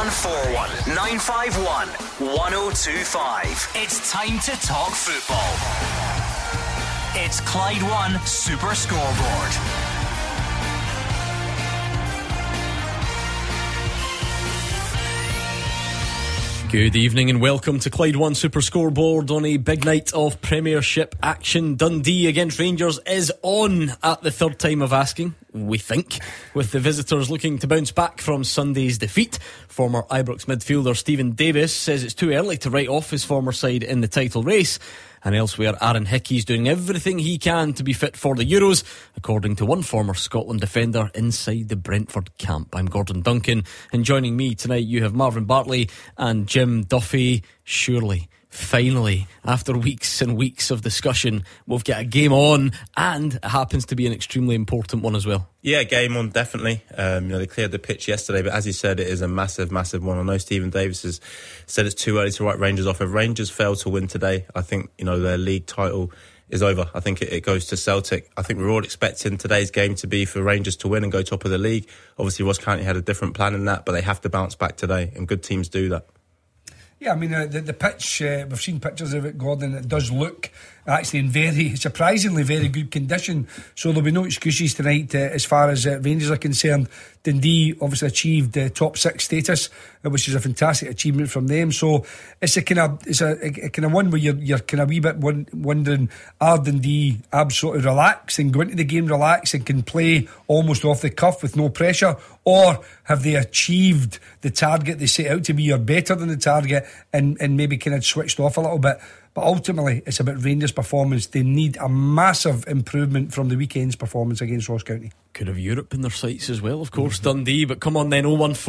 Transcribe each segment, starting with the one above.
0141 951 1025. It's time to talk football. It's Clyde One Super Scoreboard. Good evening and welcome to Clyde One Super Scoreboard on a big night of Premiership action. Dundee against Rangers is on at the third time of asking, we think, with the visitors looking to bounce back from Sunday's defeat. Former Ibrox midfielder Stephen Davis says it's too early to write off his former side in the title race. And elsewhere, Aaron Hickey's doing everything he can to be fit for the Euros, according to one former Scotland defender inside the Brentford camp. I'm Gordon Duncan, and joining me tonight you have Marvin Bartley and Jim Duffy. Surely, finally, after weeks and weeks of discussion, we've got a game on, and it happens to be an extremely important one as well. Yeah, game on, definitely. They cleared the pitch yesterday, but as you said, it is a massive, massive one. I know Stephen Davis has said it's too early to write Rangers off. If Rangers fail to win today, I think their league title is over. I think it goes to Celtic. I think we're all expecting today's game to be for Rangers to win and go top of the league. Obviously, Ross County had a different plan in that, but they have to bounce back today, and good teams do that. Yeah, I mean, the pitch, we've seen pictures of it, Gordon. It does look actually in very, surprisingly very good condition. So there'll be no excuses tonight as far as Rangers are concerned. Dundee obviously achieved top six status, which is a fantastic achievement from them. So it's a kind of one where you're kind of a wee bit wondering, are Dundee absolutely relaxed and go into the game relaxed and can play almost off the cuff with no pressure, or have they achieved the target they set out to be, or better than the target, and maybe kind of switched off a little bit? But ultimately, it's about Rangers' performance. They need a massive improvement from the weekend's performance against Ross County. Could have Europe in their sights as well, of course, Dundee. But come on then,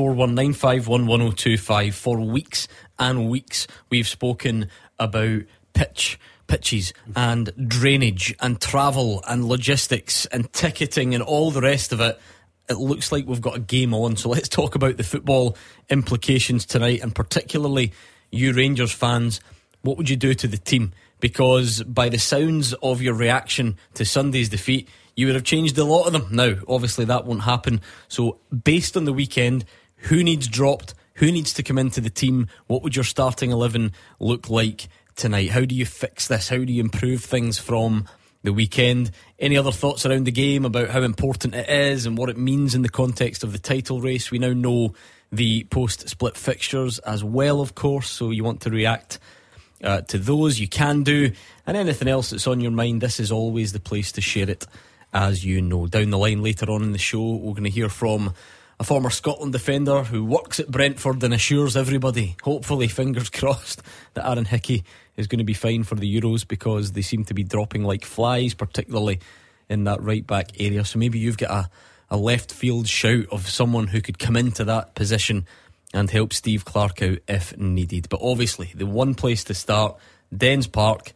01419511025. For weeks and weeks, we've spoken about pitches and drainage and travel and logistics and ticketing and all the rest of it. It looks like we've got a game on, so let's talk about the football implications tonight, and particularly you Rangers fans. What would you do to the team? Because by the sounds of your reaction to Sunday's defeat, you would have changed a lot of them. Now, obviously that won't happen. So based on the weekend, who needs dropped? Who needs to come into the team? What would your starting 11 look like tonight? How do you fix this? How do you improve things from the weekend? Any other thoughts around the game about how important it is and what it means in the context of the title race? We now know the post-split fixtures as well, of course, so you want to react to those, you can do. And anything else that's on your mind, this is always the place to share it, as you know. Down the line later on in the show, we're going to hear from a former Scotland defender who works at Brentford and assures everybody, hopefully fingers crossed, that Aaron Hickey is going to be fine for the Euros, because they seem to be dropping like flies, particularly in that right back area. So maybe you've got a left field shout of someone who could come into that position and help Steve Clarke out if needed. But obviously the one place to start, Dens Park,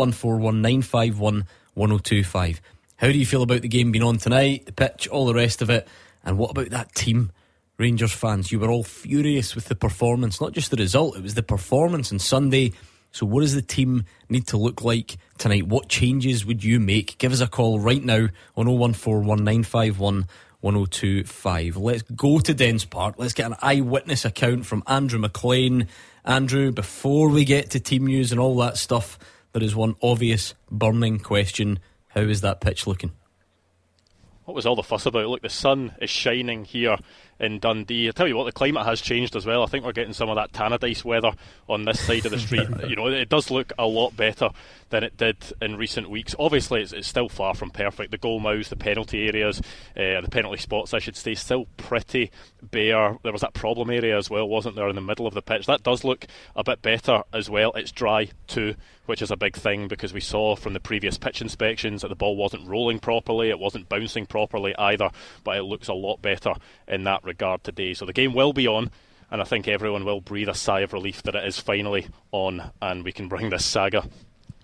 01419511025. How do you feel about the game being on tonight, the pitch, all the rest of it? And what about that team? Rangers fans, you were all furious with the performance, not just the result, it was the performance on Sunday. So what does the team need to look like tonight? What changes would you make? Give us a call right now on 01419511025. Let's go to Dens Park. Let's get an eyewitness account from Andrew McLean. Andrew, before we get to team news and all that stuff, there is one obvious burning question. How is that pitch looking? What was all the fuss about? Look, the sun is shining here in Dundee. I tell you what, the climate has changed as well. I think we're getting some of that Tannadice weather on this side of the street. It does look a lot better than it did in recent weeks. Obviously, it's still far from perfect. The goal mouths, the penalty areas, the penalty spots, I should say, still pretty bare. There was that problem area as well, wasn't there, in the middle of the pitch? That does look a bit better as well. It's dry too, which is a big thing, because we saw from the previous pitch inspections that the ball wasn't rolling properly, it wasn't bouncing properly either, but it looks a lot better in that regard today. So the game will be on, and I think everyone will breathe a sigh of relief that it is finally on and we can bring this saga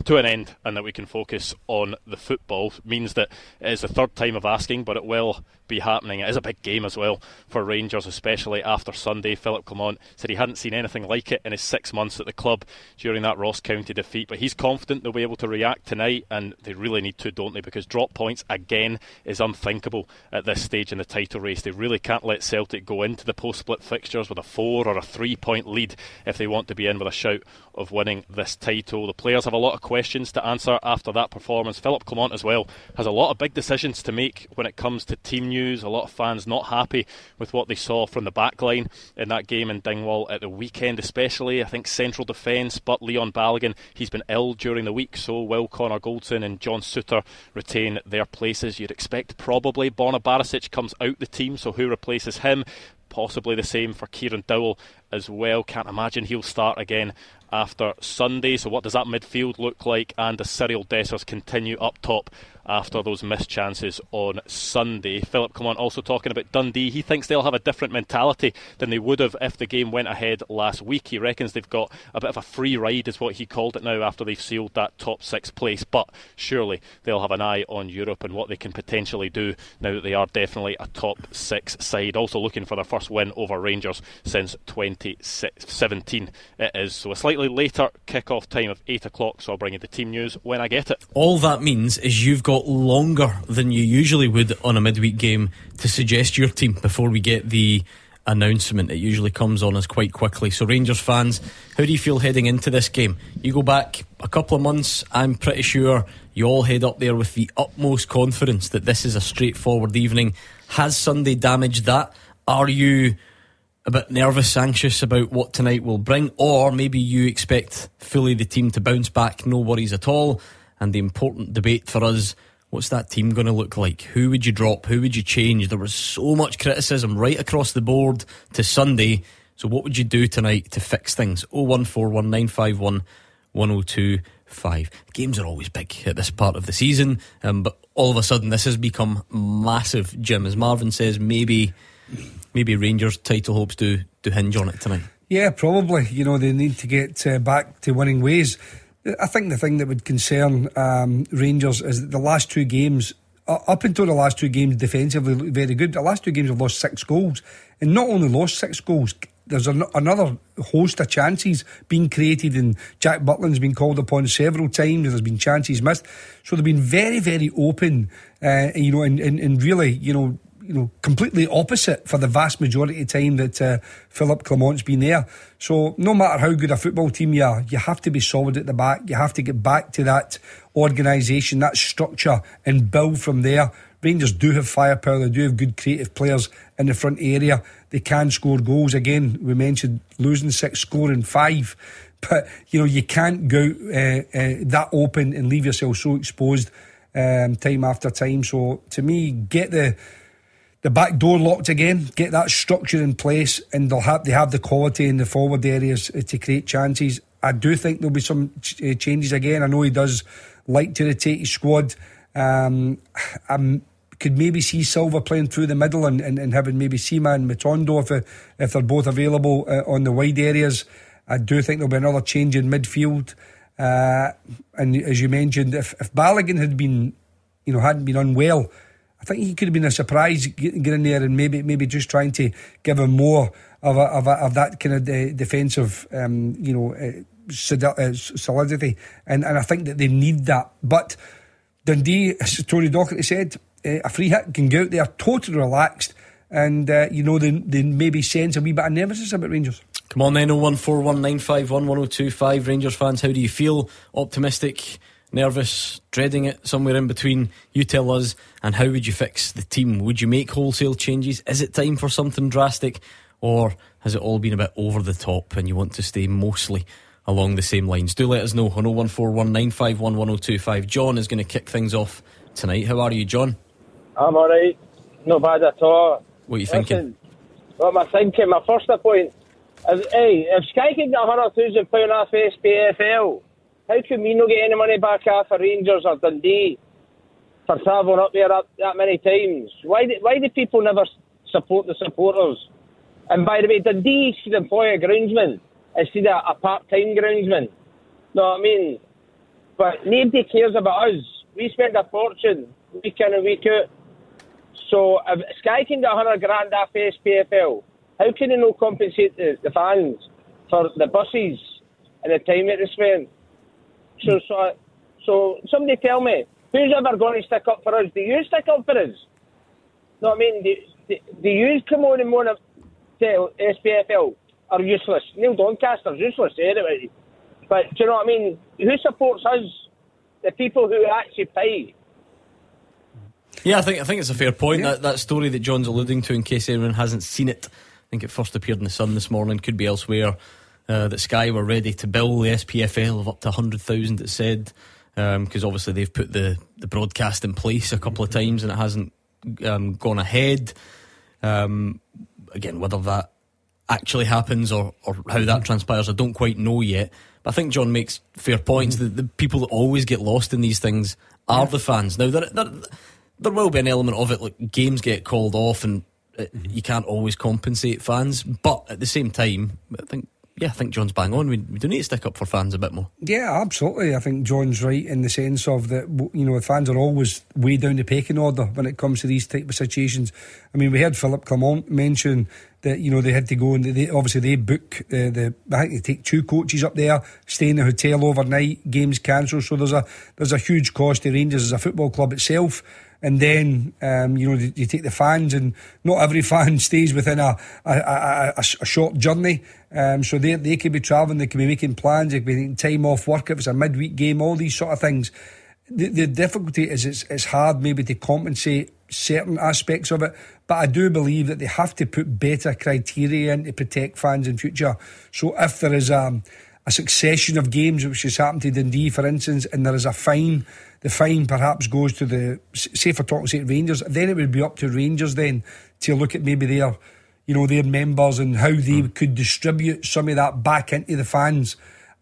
to an end, and that we can focus on the football. It means that it is the third time of asking, but it will be happening. It is a big game as well for Rangers, especially after Sunday. Philip Clement said he hadn't seen anything like it in his 6 months at the club during that Ross County defeat, but he's confident they'll be able to react tonight, and they really need to, don't they, because drop points again is unthinkable at this stage in the title race. They really can't let Celtic go into the post-split fixtures with a 4 or a 3 point lead if they want to be in with a shout of winning this title. The players have a lot of questions to answer after that performance. Philip Clement as well has a lot of big decisions to make when it comes to team news. A lot of fans not happy with what they saw from the back line in that game in Dingwall at the weekend, especially I think central defence, but Leon Balogun, he's been ill during the week, so will Connor Goldson and John Souttar retain their places. You'd expect probably Borna Barisic comes out the team, so who replaces him? Possibly the same for Kieran Dowell as well. Can't imagine he'll start again after Sunday. So what does that midfield look like? And does Cyril Dessers continue up top after those missed chances on Sunday? Philip Clement also talking about Dundee. He thinks they'll have a different mentality than they would have if the game went ahead last week. He reckons they've got a bit of a free ride, is what he called it now, after they've sealed that top 6 place. But surely they'll have an eye on Europe and what they can potentially do now that they are definitely a top 6 side. Also looking for their first win over Rangers since 2017 it is. So a slightly later kick-off time of 8 o'clock, so I'll bring you the team news when I get it. All that means is you've got longer than you usually would on a midweek game to suggest your team before we get the announcement. It usually comes on us quite quickly. So Rangers fans, how do you feel heading into this game? You go back a couple of months, I'm pretty sure you all head up there with the utmost confidence that this is a straightforward evening. Has Sunday damaged that? Are you a bit nervous, anxious about what tonight will bring? Or maybe you expect fully the team to bounce back, no worries at all, and the important debate for us, what's that team going to look like? Who would you drop? Who would you change? There was so much criticism right across the board to Sunday, so what would you do tonight to fix things? 01419511025. Games are always big at this part of the season, but all of a sudden this has become massive, Jim. As Marvin says, maybe Rangers' title hopes do hinge on it tonight. Yeah, probably. You know, they need to get back to winning ways. I think the thing that would concern Rangers is that the last 2 games, up until the last 2 games, defensively look very good. The last 2 games have lost 6 goals, and not only lost 6 goals, there's another host of chances being created, and Jack Butland's been called upon several times. There's been chances missed, so they've been very, very open, and really, completely opposite for the vast majority of time that Philip Clement's been there. So no matter how good a football team you are, you have to be solid at the back. You have to get back to that organisation, that structure, and build from there. Rangers do have firepower. They do have good creative players in the front area. They can score goals. Again, we mentioned losing 6, scoring 5, but you can't go out that open and leave yourself so exposed time after time. So to me, get the back door locked again, get that structure in place, and they have the quality in the forward areas to create chances. I do think there'll be some changes again. I know he does like to rotate his squad. I could maybe see Silva playing through the middle and having maybe Sima and Matondo if they're both available on the wide areas. I do think there'll be another change in midfield. And as you mentioned, if Balogun had been, hadn't been unwell, I think he could have been a surprise getting in there and maybe just trying to give him more of that kind of defensive, solidity. And I think that they need that. But Dundee, as Tony Docherty said, a free hit can go out there totally relaxed, and they maybe sense a wee bit of nervousness about Rangers. Come on then, 01419511025. Rangers fans, how do you feel? Optimistic, nervous, dreading it, somewhere in between? You tell us. And how would you fix the team? Would you make wholesale changes? Is it time for something drastic, or has it all been a bit over the top and you want to stay mostly along the same lines? Do let us know on 01419511025. John is going to kick things off tonight. How are you, John? I'm alright, no bad at all. What are you thinking? What am I thinking? My first point is, if Sky can get £100,000 off SPFL, how can we not get any money back off of Rangers or Dundee for travelling up there that many times? Why do people never support the supporters? And by the way, Dundee should employ a groundsman instead of a part-time groundsman. Know what I mean? But nobody cares about us. We spend a fortune week in and week out. So if Sky can get $100,000 off SPFL, how can they not compensate the fans for the buses and the time that they spend? So somebody tell me, who's ever going to stick up for us? Do you stick up for us? No, I mean, do you come on and want to tell SPFL are useless? Neil Doncaster's useless anyway. But do you know what I mean? Who supports us? The people who actually pay. Yeah, I think it's a fair point. Yeah. That story that John's alluding to, in case anyone hasn't seen it, I think it first appeared in the Sun this morning, could be elsewhere, that Sky were ready to bill the SPFL of up to 100,000, it said, because obviously they've put the broadcast in place a couple of times and it hasn't gone ahead. Again, whether that actually happens or how that transpires, I don't quite know yet. But I think John makes fair points. The people that always get lost in these things are the fans. Now, there will be an element of it, like games get called off and you can't always compensate fans. But at the same time, I think John's bang on. We do need to stick up for fans a bit more. Yeah, absolutely. I think John's right in the sense of that, you know, fans are always way down the pecking order when it comes to these type of situations. I mean, we heard Philip Clement mention that, you know, they had to go and they book I think they take 2 coaches up there, stay in the hotel overnight, games cancelled. So there's a huge cost to Rangers as a football club itself. And then, you know, you take the fans, and not every fan stays within a short journey. So they could be travelling, they could be making plans, they could be taking time off work if it's a midweek game, all these sort of things. The difficulty is it's hard maybe to compensate certain aspects of it, but I do believe that they have to put better criteria in to protect fans in future. So if there is a succession of games, which has happened to Dundee, for instance, and there is a fine, the fine perhaps goes to say for talking about Rangers, then it would be up to Rangers then to look at maybe their members and how they could distribute some of that back into the fans.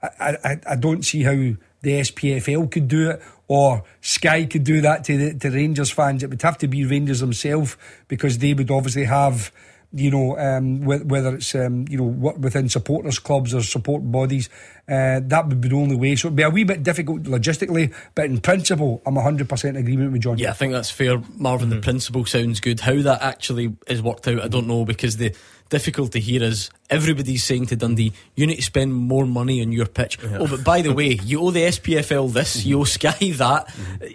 I don't see how the SPFL could do it, or Sky could do that to Rangers fans. It would have to be Rangers themselves, because they would obviously have, you know, whether it's work within supporters clubs or support bodies, that would be the only way. So it'd be a wee bit difficult logistically, but in principle I'm 100% agreement with John. Yeah, I think that's fair, Marvin. The principle sounds good. How that actually is worked out, I don't know, because the difficulty here is everybody's saying to Dundee, you need to spend more money on your pitch. Oh, but by the way, you owe the SPFL this, you owe Sky that,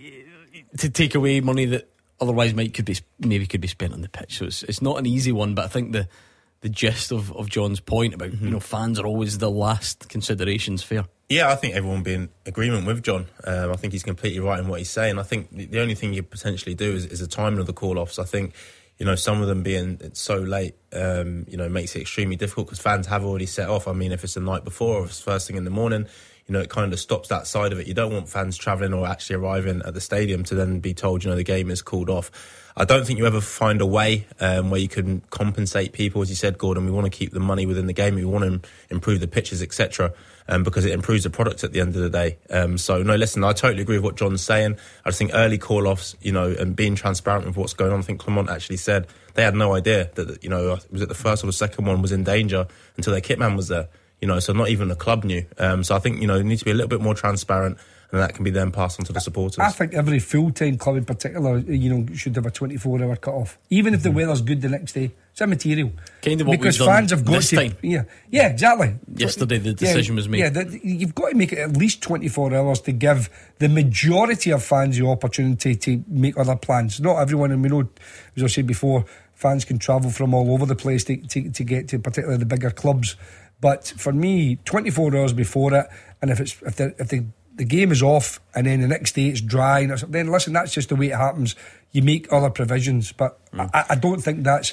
to take away money that otherwise could be spent on the pitch. So it's not an easy one, but I think the gist of John's point about fans are always the last consideration's fair. Yeah, I think everyone will be in agreement with John. I think he's completely right in what he's saying. I think the only thing you potentially do is the timing of the call-offs. I think, you know, some of them being so late, makes it extremely difficult, because fans have already set off. I mean, if it's the night before or if it's first thing in the morning, you know, it kind of stops that side of it. You don't want fans travelling or actually arriving at the stadium to then be told, you know, the game is called off. I don't think you ever find a way where you can compensate people. As you said, Gordon, we want to keep the money within the game. We want to improve the pitches, etc., because it improves the product at the end of the day. So, no, listen, I totally agree with what John's saying. I just think early call-offs, you know, and being transparent with what's going on. I think Clement actually said they had no idea that, you know, was it the first or the second one was in danger until their kitman was there. You know, so not even the club knew. So I think, you know, it needs to be a little bit more transparent, and that can be then passed on to the supporters. I think every full-time club in particular, you know, should have a 24-hour cut-off, even if the weather's good the next day. It's immaterial. Kind of what because we've done fans have got this to, time. Yeah, exactly. Yesterday the decision was made. Yeah, you've got to make it at least 24 hours to give the majority of fans the opportunity to make other plans. Not everyone, and we know, as I said before, fans can travel from all over the place to get to particularly the bigger clubs. But for me, 24 hours before it, and if the game is off and then the next day it's dry, then listen, that's just the way it happens. You make other provisions, but I don't think that's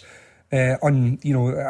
it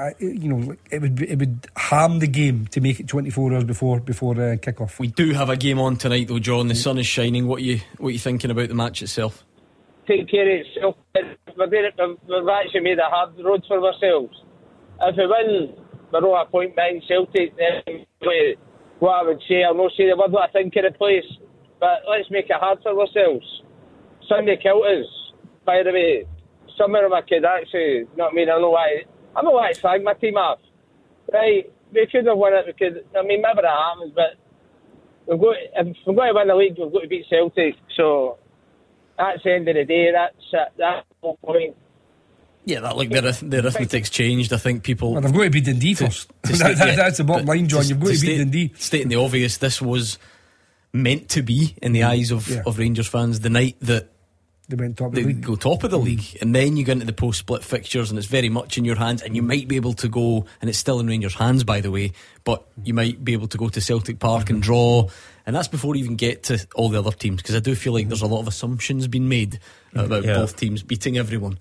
would harm the game to make it 24 hours before kick-off. We do have a game on tonight, though, John. The sun is shining. What are you thinking about the match itself? Take care of itself. We've actually made a hard road for ourselves. If we win, we're on a point behind Celtic. Then what I would say, I'll not say the word what I think of the place, but let's make it hard for ourselves. Sunday killed us, by the way. Some of them I could actually, you know what I mean, I don't know why I slag my team off. Right, we could have won it, maybe that happens, but if we're going to win the league, we've got to beat Celtic. So that's the end of the day. That's the whole point. Yeah, the arithmetic's changed. I think people. Well, they've got to beat Dundee first. That's the bottom line, John. You've got to beat Dundee. Stating the obvious, this was meant to be in the eyes of Rangers fans the night that they went top of the league. Go top of the league, and then you go into the post-split fixtures, and it's very much in your hands. And you might be able to go, and it's still in Rangers' hands, by the way. But you might be able to go to Celtic Park and draw, and that's before you even get to all the other teams. Because I do feel like there's a lot of assumptions being made about both teams beating everyone.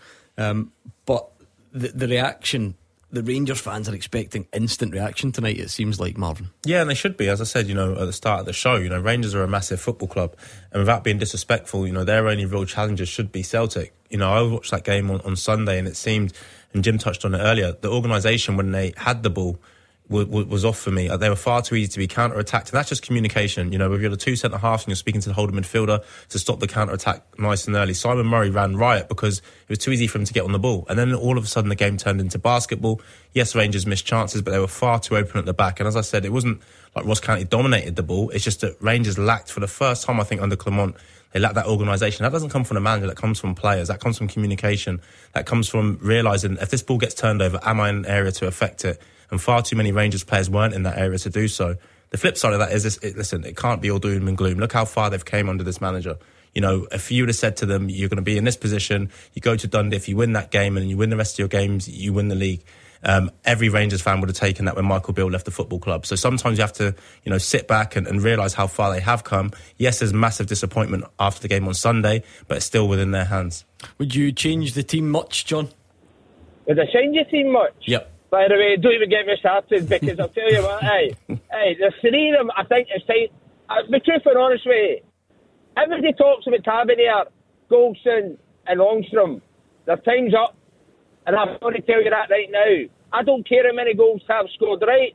But the reaction, the Rangers fans are expecting instant reaction tonight, it seems like, Marvin. Yeah, and they should be. As I said, at the start of the show, Rangers are a massive football club, and without being disrespectful, their only real challengers should be Celtic. I watched that game on Sunday, and it seemed, and Jim touched on it earlier, the organisation when they had the ball was off for me. They were far too easy to be counter-attacked, and that's just communication. If you're the two centre-halves and you're speaking to the holding midfielder to stop the counter-attack nice and early. Simon Murray ran riot because it was too easy for him to get on the ball, and then all of a sudden the game turned into basketball. Yes, Rangers missed chances, but they were far too open at the back, and as I said, it wasn't like Ross County dominated the ball. It's just that Rangers lacked, for the first time I think under Clement, they lack that organisation. That doesn't come from the manager, that comes from players, that comes from communication, that comes from realising if this ball gets turned over, am I in an area to affect it? And far too many Rangers players weren't in that area to do so. The flip side of that is, listen, it can't be all doom and gloom. Look how far they've came under this manager. If you would have said to them, you're going to be in this position, you go to Dundee, if you win that game and you win the rest of your games, you win the league. Every Rangers fan would have taken that when Michael Beale left the football club. So sometimes you have to, sit back and realise how far they have come. Yes, there's massive disappointment after the game on Sunday, but it's still within their hands. Would you change the team much, John? Would I change the team much? Yep. By the way, don't even get me started, because I'll tell you what, the three of them, I think it's time. I'll be truthful and honest with you. Everybody talks about Tavernier, Goldson and Longstrom. Their time's up, and I'm going to tell you that right now. I don't care how many goals Tav scored, right?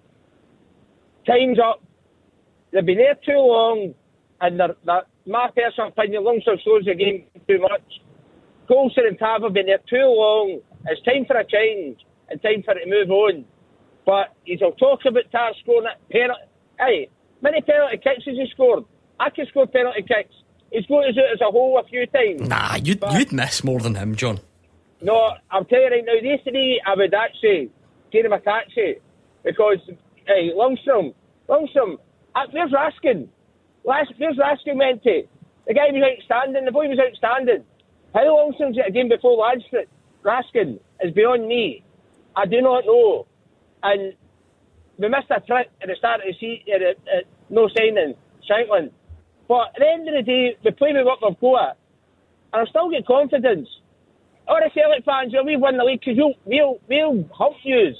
Time's up. They've been there too long, and my personal opinion, Longstrom slows the game too much. Goldson and Tav have been there too long. It's time for a change. And time for it to move on. But he's all talking about Tar scoring that penalty. Many penalty kicks has he scored? I can score penalty kicks. He's got us out as a whole a few times. Nah, you'd miss more than him, John. No, I'm telling you right now, these three, I would actually give him a taxi. Because, Longstrom, where's Raskin? Where's Raskin went to? The guy was outstanding, the boy was outstanding. How Longstrom's at a game before Raskin is beyond me. I do not know. And we missed a trick at the start of the season, no signing, Shankland. But at the end of the day, we play with what we've got. And I've still got confidence. All the Celtic fans, we've won the league because we'll hump yous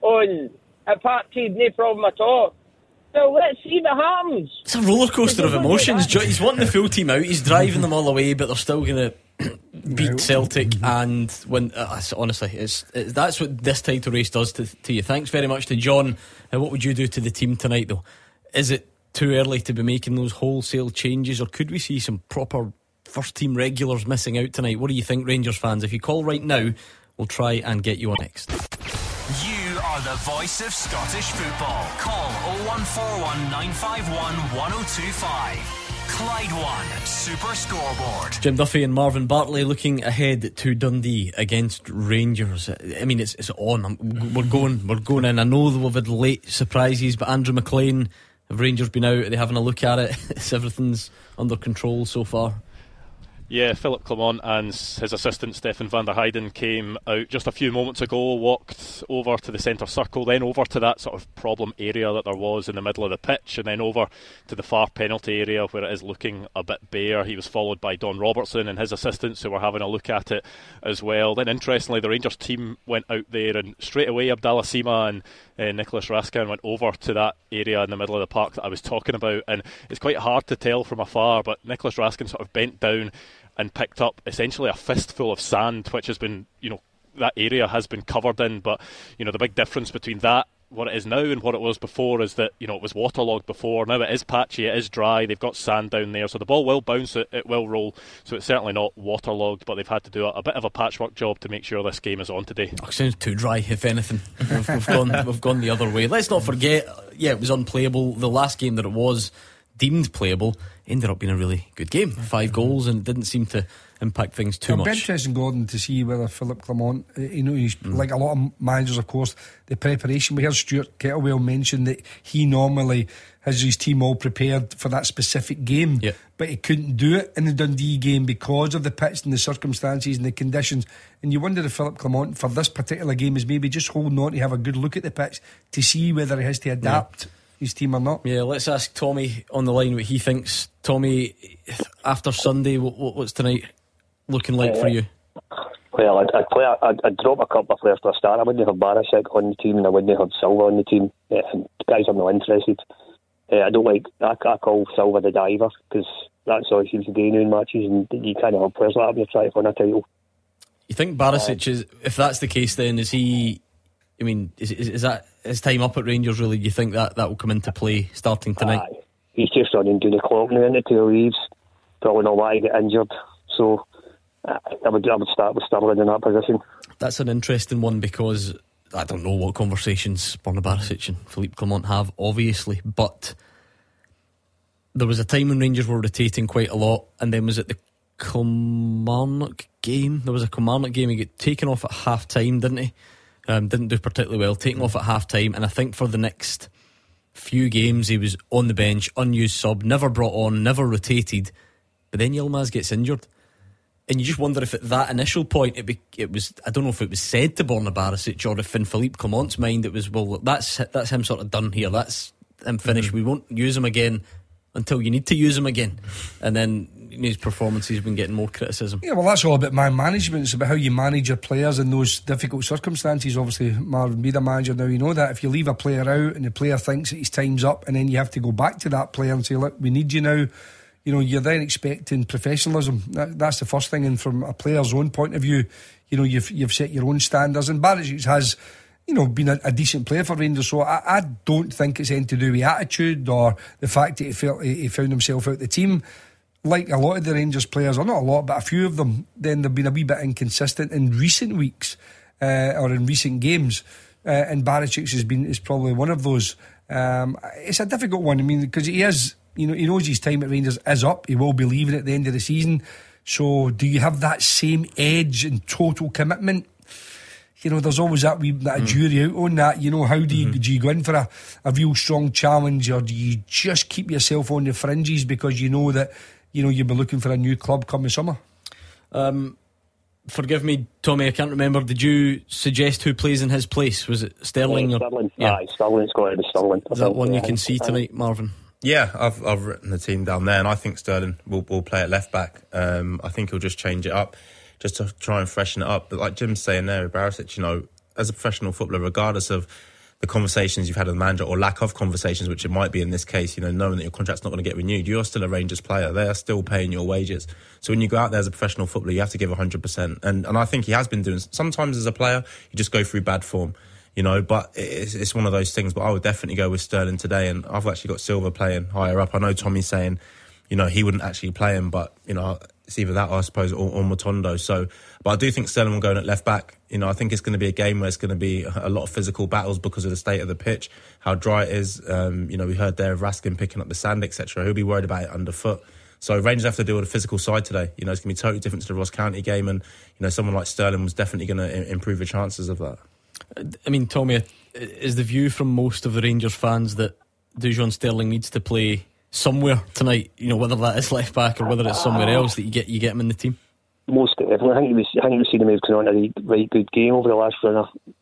at Parkhead, no problem at all. So let's see what happens. It's a roller coaster of emotions. He's wanting the full team out, he's driving them all away, but they're still going to beat Celtic and win. Honestly, that's what this title race does to you. Thanks very much to John. What would you do to the team tonight, though? Is it too early to be making those wholesale changes, or could we see some proper first team regulars missing out tonight? What do you think, Rangers fans? If you call right now, we'll try and get you on next. You are the voice of Scottish football. Call 0141 951 1025. Clyde One Super Scoreboard. Jim Duffy and Marvin Bartley looking ahead to Dundee against Rangers. I mean, it's on. We're going in. I know we've had late surprises, but Andrew McLean, have Rangers been out? Are they having a look at it? Everything's under control so far? Yeah, Philip Clement and his assistant Stefan van der Heijden came out just a few moments ago, walked over to the centre circle, then over to that sort of problem area that there was in the middle of the pitch, and then over to the far penalty area where it is looking a bit bare. He was followed by Don Robertson and his assistants, who were having a look at it as well. Then interestingly, the Rangers team went out there, and straight away Abdallah Sima and Nicholas Raskin went over to that area in the middle of the park that I was talking about. And it's quite hard to tell from afar, but Nicholas Raskin sort of bent down and picked up essentially a fistful of sand, which has been, that area has been covered in. But, the big difference between that, what it is now, and what it was before is that, it was waterlogged before. Now it is patchy, it is dry, they've got sand down there, so the ball will bounce, it will roll, so it's certainly not waterlogged, but they've had to do a bit of a patchwork job to make sure this game is on today. It sounds too dry, if anything. We've gone the other way. Let's not forget, it was unplayable. The last game that it was deemed playable, ended up being a really good game. 5 goals, and it didn't seem to impact things too much. It'll be interesting, Gordon, to see whether Philip Clement, he's like a lot of managers, of course, the preparation. We heard Stuart Kettlewell mention that he normally has his team all prepared for that specific game, but he couldn't do it in the Dundee game because of the pitch and the circumstances and the conditions. And you wonder if Philip Clement for this particular game is maybe just holding on to have a good look at the pitch to see whether he has to adapt his team or not. Yeah, let's ask Tommy on the line what he thinks. Tommy, after Sunday, what's tonight looking like for you? Well, I'd drop a couple of players to a start. I wouldn't have Barisic on the team, and I wouldn't have Silva on the team. Guys, I'm not interested. I don't like. I call Silva the diver because that's all he seems to do now in matches, and you can't have players like that when you're trying to win a title. You think Barisic is? If that's the case, then is he? I mean, is that his time up at Rangers? Really, do you think that will come into play starting tonight? He's just running down the clock now until he leaves. Probably not why he get injured. So I would start with Sterling in that position. That's an interesting one because I don't know what conversations Borna Barisic and Philippe Clement have, obviously, but there was a time when Rangers were rotating quite a lot, and then was it the Kilmarnock game? There was a Kilmarnock game. He got taken off at half time, didn't he? Didn't do particularly well, taken off at half time, and I think for the next few games he was on the bench, unused sub, never brought on, never rotated. But then Yilmaz gets injured, and you just wonder if at that initial point it was, I don't know if it was said to Borna Barisic or if in Philippe Clement's mind it was, well, that's him sort of done here, that's him finished, we won't use him again until you need to use him again. And then his performance has been getting more criticism. Yeah, well, that's all about man management. It's about how you manage your players in those difficult circumstances. Obviously, Marvin, being a manager now, you know that if you leave a player out and the player thinks that his time's up, and then you have to go back to that player and say, look, we need you now, you know, you're then expecting professionalism. That's the first thing. And from a player's own point of view, you know, you've set your own standards, and Barisic has, you know, been a decent player for Rangers. So I don't think it's anything to do with attitude or the fact that he found himself out the team. Like a lot of the Rangers players, or not a lot, but a few of them, then they've been a wee bit inconsistent in recent weeks or in recent games. And Barisic is probably one of those. It's a difficult one. I mean, because he is, you know, he knows his time at Rangers is up. He will be leaving at the end of the season. So do you have that same edge and total commitment? You know, there's always that jury out on that. You know, how do you go in for a real strong challenge, or do you just keep yourself on the fringes because you know that, you know, you'll be looking for a new club come the summer? Forgive me, Tommy, I can't remember. Did you suggest who plays in his place? Was it Sterling? Sterling. Yeah, Sterling's got to be Sterling. Is that one you can see tonight, Marvin? Yeah, I've written the team down there, and I think Sterling will play at left back. I think he'll just change it up, just to try and freshen it up. But like Jim's saying there, Barisic, you know, as a professional footballer, regardless of the conversations you've had with the manager or lack of conversations, which it might be in this case, you know, knowing that your contract's not going to get renewed, you're still a Rangers player. They are still paying your wages. So when you go out there as a professional footballer, you have to give 100%. And I think he has been doing. Sometimes as a player, you just go through bad form, you know, but it's one of those things. But I would definitely go with Sterling today. And I've actually got Silva playing higher up. I know Tommy's saying, you know, he wouldn't actually play him, but, you know, it's either that, I suppose, or Matondo. So, but I do think Sterling will go in at left back. You know, I think it's going to be a game where it's going to be a lot of physical battles because of the state of the pitch, how dry it is. You know, we heard there of Raskin picking up the sand, etc. He'll be worried about it underfoot. So Rangers have to deal with the physical side today. You know, it's going to be totally different to the Ross County game, and you know, someone like Sterling was definitely going to improve the chances of that. I mean, Tommy, is the view from most of the Rangers fans that Dujon Sterling needs to play somewhere tonight, you know, whether that is left back or whether it's somewhere else, that you get him in the team? Most definitely. I think you seen him coming on a right good game over the last run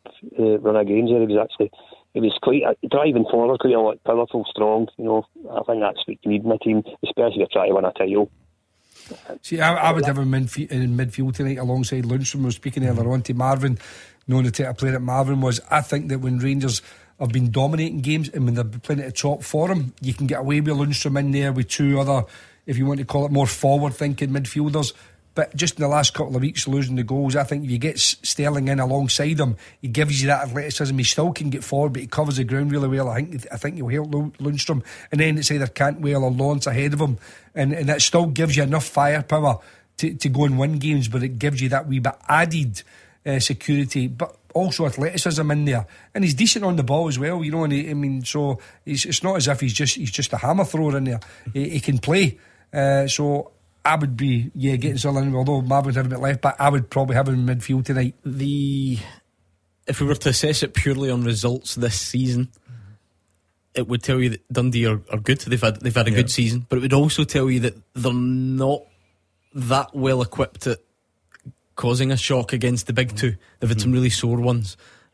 of games there. He was quite driving forward, quite a lot, powerful, strong. You know, I think that's what you need in a team, especially if you try to win a title. See, I would have him in midfield tonight alongside Lundstram. I was speaking earlier on to Marvin, knowing the type of player that Marvin was. I think that when Rangers have been dominating games and when they're playing at the top for him, you can get away with Lundstram in there with two other, if you want to call it, more forward thinking midfielders. But just in the last couple of weeks losing the goals, I think if you get Sterling in alongside him, he gives you that athleticism. He still can get forward, but he covers the ground really well. I think he'll help Lundstram, and then it's either Cantwell or Lawrence ahead of him, and that still gives you enough firepower to go and win games, but it gives you that wee bit added security. But also athleticism in there, and he's decent on the ball as well, you know. And so it's not as if he's just a hammer thrower in there. He can play. So I would be getting Sutherland. Although Marvin would have him at left back, I would probably have him in midfield tonight. If we were to assess it purely on results this season, it would tell you that Dundee are good. They've had a good season, but it would also tell you that they're not that well equipped at causing a shock against the big two. They've had some really sore ones.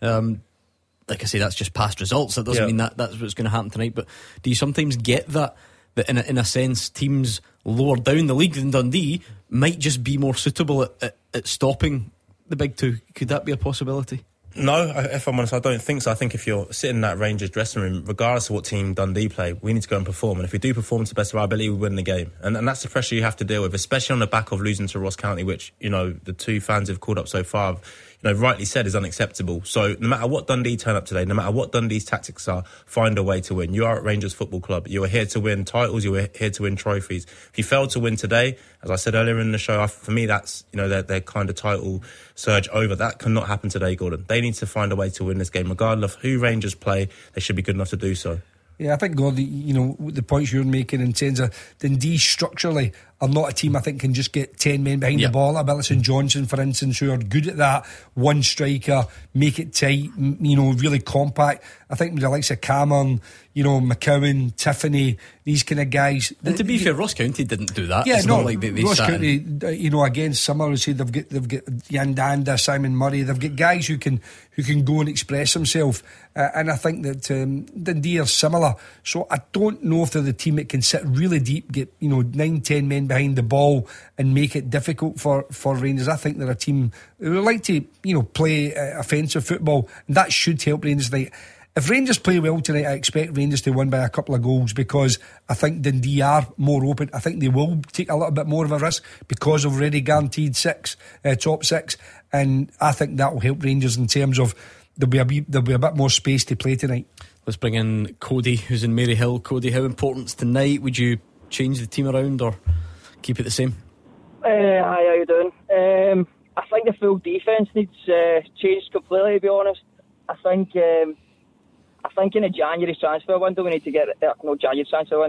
Like I say, that's just past results. That doesn't mean that's what's going to happen tonight. But do you sometimes get that in a sense teams lower down the league than Dundee might just be more suitable at stopping the big two? Could that be a possibility? No, if I'm honest, I don't think so. I think if you're sitting in that Rangers dressing room, regardless of what team Dundee play, we need to go and perform. And if we do perform to the best of our ability, we win the game. And that's the pressure you have to deal with, especially on the back of losing to Ross County, which, you know, the two fans have called up so far have, you know, rightly said is unacceptable. So no matter what Dundee turn up today, no matter what Dundee's tactics are, find a way to win. You are at Rangers Football Club. You are here to win titles. You are here to win trophies. If you fail to win today, as I said earlier in the show, for me, that's, you know, their kind of title surge over. That cannot happen today, Gordon. They need to find a way to win this game. Regardless of who Rangers play, they should be good enough to do so. Yeah, I think, Gordy, you know, the points you're making in terms of Dundee structurally are not a team I think can just get 10 men behind the ball. Like St Johnstone, for instance, who are good at that. One striker, make it tight, you know, really compact. I think with the likes of Cameron, you know, McCowan, Tiffany, these kind of guys. And to be fair, Ross County didn't do that. Yeah, it's not like they Ross County, you know, against Summer, we say they've got Yandanda, Simon Murray. They've got guys who can go and express themselves. And I think that Dundee are similar. So I don't know if they're the team that can sit really deep, get, you know, 9-10 men behind the ball and make it difficult for Rangers. I think they're a team who like to, you know, play offensive football, and that should help Rangers tonight. If Rangers play well tonight, I expect Rangers to win by a couple of goals, because I think Dundee are more open. I think they will take a little bit more of a risk because they've already guaranteed top six, and I think that will help Rangers in terms of there'll be a bit more space to play tonight. Let's bring in Cody, who's in Maryhill. Cody, how important is tonight? Would you change the team around or keep it the same? Hi, how you doing? I think the full defence needs changed completely, to be honest. I think in the January transfer window we need to get the next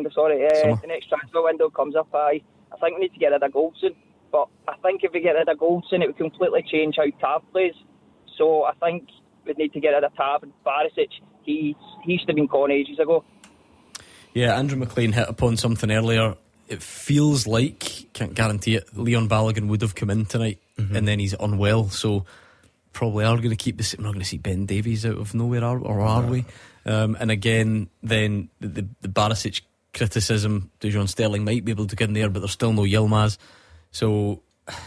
transfer window comes up. I think we need to get rid of Goldson, but I think if we get rid of Goldson it would completely change how Tav plays. So I think we need to get rid of Tav and Barisic. He should have been gone ages ago. Yeah, Andrew McLean hit upon something earlier. It feels like, can't guarantee it, Leon Balogun would have come in tonight, and then he's unwell, so probably are going to keep this. We're not going to see Ben Davies out of nowhere, are we? And again, then the Barisic criticism, Dujon Sterling might be able to get in there, but there's still no Yilmaz. So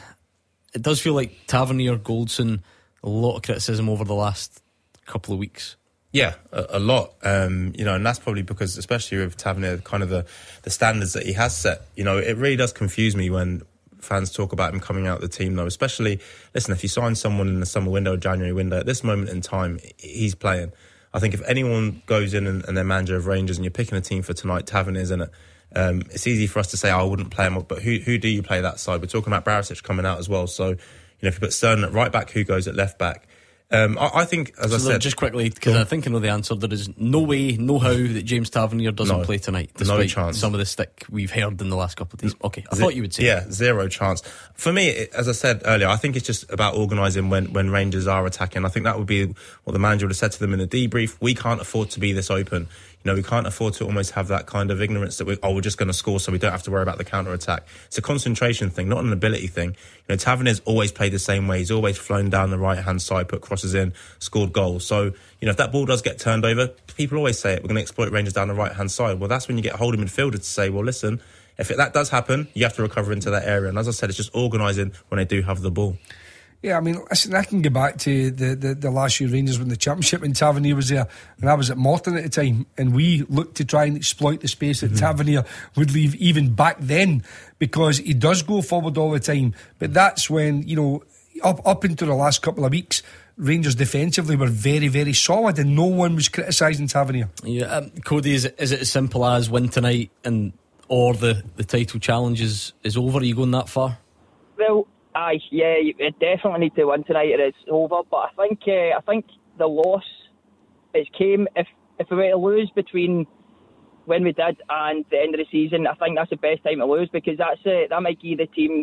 it does feel like Tavernier, Goldson, a lot of criticism over the last couple of weeks. Yeah, a lot. You know, and that's probably because, especially with Tavernier, kind of the standards that he has set. You know, it really does confuse me when fans talk about him coming out of the team, though. Especially, listen, if you sign someone in the summer window, January window, at this moment in time, he's playing. I think if anyone goes in and they're manager of Rangers and you're picking a team for tonight, Tavernier's in it. It's easy for us to say, I wouldn't play him, but who do you play that side? We're talking about Barisic coming out as well. So, you know, if you put Sterling at right back, who goes at left back? I think, as I said, just quickly, because I think I know the answer, there is no way, no how that James Tavernier doesn't play tonight, despite no chance. Some of the stick we've heard in the last couple of days. Okay, I thought you would say zero chance. For me, as I said earlier, I think it's just about organising when Rangers are attacking. I think that would be what the manager would have said to them in the debrief. We can't afford to be this open. You know, we can't afford to almost have that kind of ignorance that we're just going to score, so we don't have to worry about the counter-attack. It's a concentration thing, not an ability thing. You know, Tavernier's always played the same way. He's always flown down the right-hand side, put crosses in, scored goals. So, you know, if that ball does get turned over, people always say it, we're going to exploit Rangers down the right-hand side. Well, that's when you get holding midfielder to say, well, listen, if that does happen, you have to recover into that area. And as I said, it's just organising when they do have the ball. Yeah, I mean, listen, I can go back to the last year Rangers won the championship when Tavernier was there, and I was at Morton at the time, and we looked to try and exploit the space that Tavernier would leave even back then, because he does go forward all the time. But that's when, you know, up into the last couple of weeks, Rangers defensively were very, very solid, and no one was criticising Tavernier. Yeah, Cody, is it as simple as win tonight or the title challenge is over? Are you going that far? Well, Aye, yeah, you definitely need to win tonight or it's over. But I think the loss came if we were to lose between when we did and the end of the season. I think that's the best time to lose because that might give the team.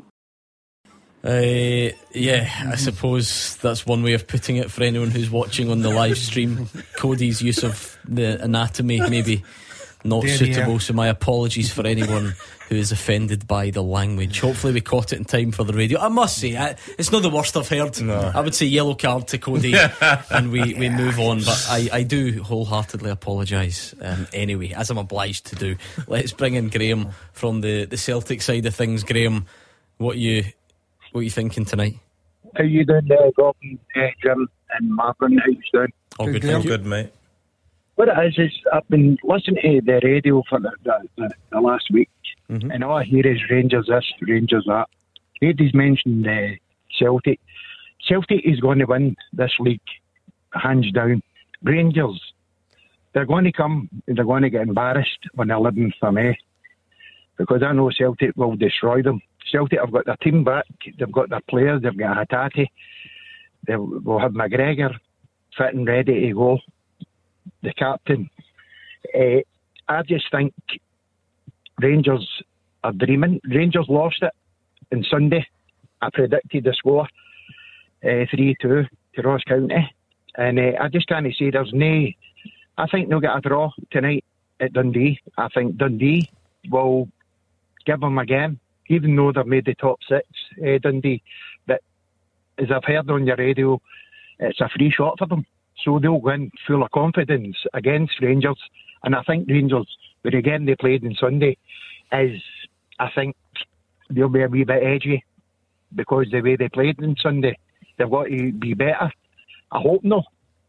Yeah, I suppose that's one way of putting it for anyone who's watching on the live stream. Cody's use of the anatomy maybe not suitable, so my apologies for anyone who is offended by the language. Hopefully we caught it in time for the radio. I must say, it's not the worst I've heard. No. I would say yellow card to Cody and we move on, but I do wholeheartedly apologise anyway, as I'm obliged to do. Let's bring in Graham from the Celtic side of things. Graham, what are you thinking tonight? How you doing there, Gordon, Jim and Marvin? How you doing? All good, All good, mate. What it is I've been listening to the radio for the last week, and all I hear is Rangers this, Rangers that. Nobody's mentioned Celtic. Celtic is going to win this league, hands down. Rangers, they're going to come and they're going to get embarrassed on the 11th of May because I know Celtic will destroy them. Celtic have got their team back, they've got their players, they've got Hatate, they'll have McGregor fit and ready to go, the captain. I just think Rangers are dreaming. Rangers lost it on Sunday. I predicted the score 3-2 to Ross County, and I just can't say there's no. I think they'll get a draw tonight at Dundee. I think Dundee will give them a game, even though they've made the top six, Dundee. But as I've heard on your radio, it's a free shot for them. So they'll win full of confidence against Rangers. And I think Rangers, but again they played on Sunday, I think they'll be a wee bit edgy because the way they played on Sunday, they've got to be better. I hope no.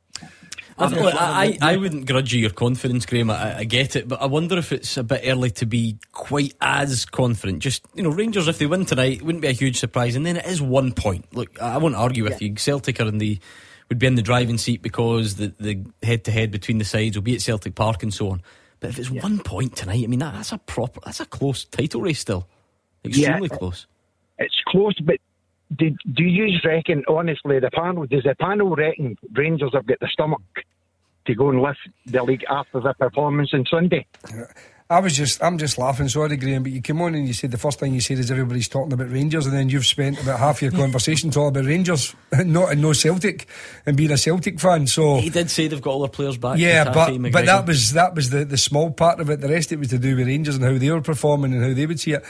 I wouldn't grudge you your confidence, Graham. I get it, but I wonder if it's a bit early to be quite as confident. Just, Rangers, if they win tonight, it wouldn't be a huge surprise, and then it is 1 point. Look, I won't argue with you. Celtic would be in the driving seat because the head-to-head between the sides will be at Celtic Park and so on. But if it's 1 point tonight, I mean that's a close title race still, extremely close. It's close, but do you reckon, honestly, does the panel reckon Rangers have got the stomach to go and lift the league after their performance on Sunday? I'm just laughing, sorry Graham, but you came on and you said the first thing you said is everybody's talking about Rangers, and then you've spent about half your conversation talking about Rangers and no Celtic and being a Celtic fan. So he did say they've got all their players back. Yeah, but that was the small part of it. The rest of it was to do with Rangers and how they were performing and how they would see it.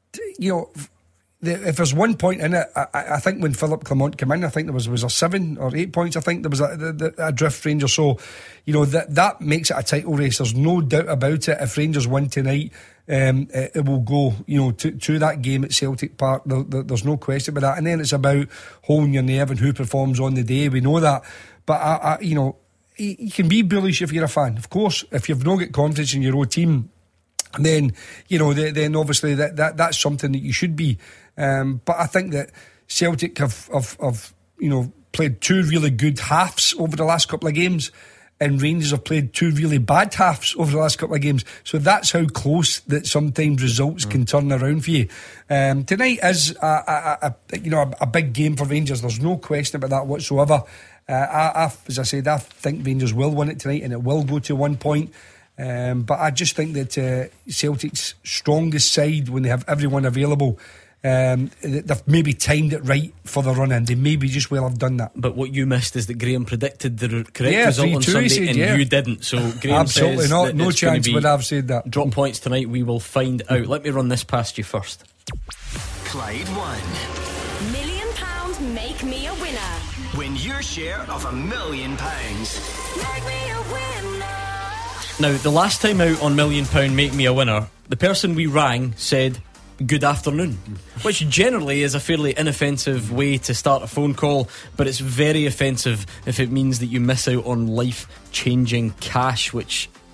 If there's 1 point in it, I think when Philip Clement came in, I think there was 7 or 8 points. I think there was a drift Rangers. So, that makes it a title race. There's no doubt about it. If Rangers win tonight, it will go, to that game at Celtic Park. There's no question about that. And then it's about holding your nerve and who performs on the day. We know that. But you can be bullish if you're a fan. Of course, if you've not got confidence in your own team, then then obviously that's something that you should be. But I think that Celtic have played 2 really good halves over the last couple of games, and Rangers have played 2 really bad halves over the last couple of games. So that's how close that sometimes results can turn around for you. Tonight is a big game for Rangers. There's no question about that whatsoever. As I said, I think Rangers will win it tonight, and it will go to 1 point. But I just think that Celtic's strongest side, when they have everyone available, they've maybe timed it right for the run in. They maybe just well have done that. But what you missed is that Graham predicted the correct result on 3-2, Sunday, said, and you didn't. So Graham absolutely says not. No chance would I've said that. Drop points tonight. We will find out. Let me run this past you first. Clyde One. £1 million make me a winner. Win your share of £1 million. Make me a winner. Now, the last time out on £1 Million Make Me a Winner, the person we rang said good afternoon, which generally is a fairly inoffensive way to start a phone call, but it's very offensive if it means that you miss out on life-changing cash, which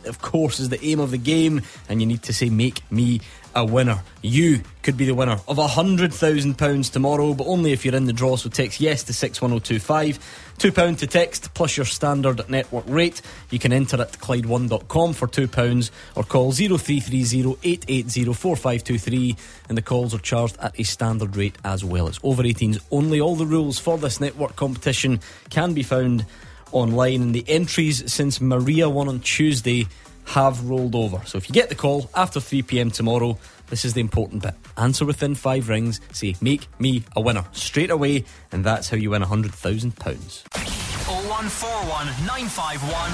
of course, is the aim of the game, and you need to say, make me a winner. You could be the winner of £100,000 tomorrow, but only if you're in the draw. So text yes to 61025, £2 to text plus your standard network rate. You can enter at Clyde1.com for £2 or call 0330 880 4523, and the calls are charged at a standard rate as well. It's over 18s only. All the rules for this network competition can be found online, and the entries since Maria won on Tuesday have rolled over. So if you get the call after 3pm tomorrow, this is the important bit. Answer within 5 rings, say make me a winner straight away, and that's how you win £100,000. 0141 951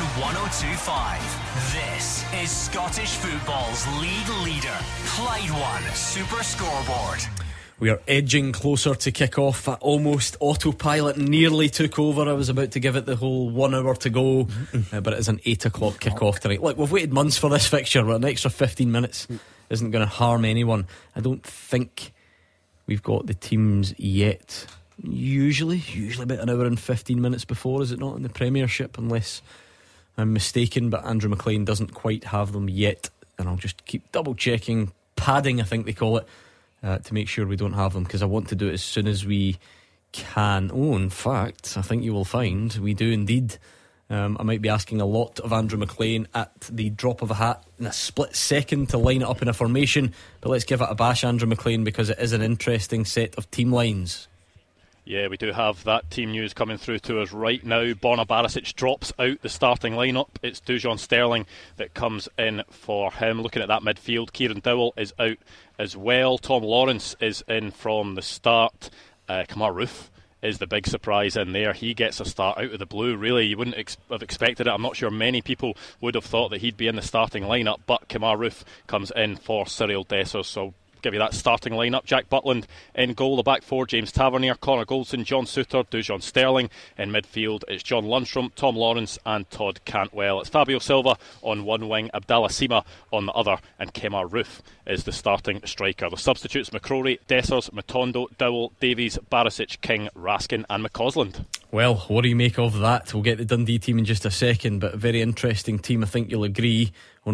1025. This is Scottish football's league leader, Clyde One Super Scoreboard. We are edging closer to kick-off. That almost autopilot nearly took over. I was about to give it the whole 1 hour to go, but it is an 8 o'clock kick-off tonight. Look, we've waited months for this fixture, but an extra 15 minutes isn't going to harm anyone. I don't think we've got the teams yet. Usually about an hour and 15 minutes before, is it not, in the Premiership, unless I'm mistaken, but Andrew McLean doesn't quite have them yet, and I'll just keep double-checking. Padding, I think they call it, to make sure we don't have them, because I want to do it as soon as we can. Oh, in fact, I think you will find we do indeed. I might be asking a lot of Andrew McLean at the drop of a hat in a split second to line it up in a formation, but let's give it a bash, Andrew McLean, because it is an interesting set of team lines. Yeah, we do have that team news coming through to us right now. Borna Barisic drops out the starting lineup. It's Dujon Sterling that comes in for him. Looking at that midfield, Kieran Dowell is out as well. Tom Lawrence is in from the start. Kamar Roof is the big surprise in there. He gets a start out of the blue. Really, you wouldn't have expected it. I'm not sure many people would have thought that he'd be in the starting lineup, but Kamar Roof comes in for Cyril Dessers. So give you that starting lineup. Jack Butland in goal. The back four, James Tavernier, Connor Goldson, John Souttar, Dujon Sterling. In midfield, it's John Lundstrom, Tom Lawrence and Todd Cantwell. It's Fabio Silva on one wing, Abdallah Sima on the other, and Kemar Roof is the starting striker. The substitutes: McCrory, Dessers, Matondo, Dowell, Davies, Barisic, King, Raskin and McCausland. Well, what do you make of that? We'll get the Dundee team in just a second, but a very interesting team, I think you'll agree.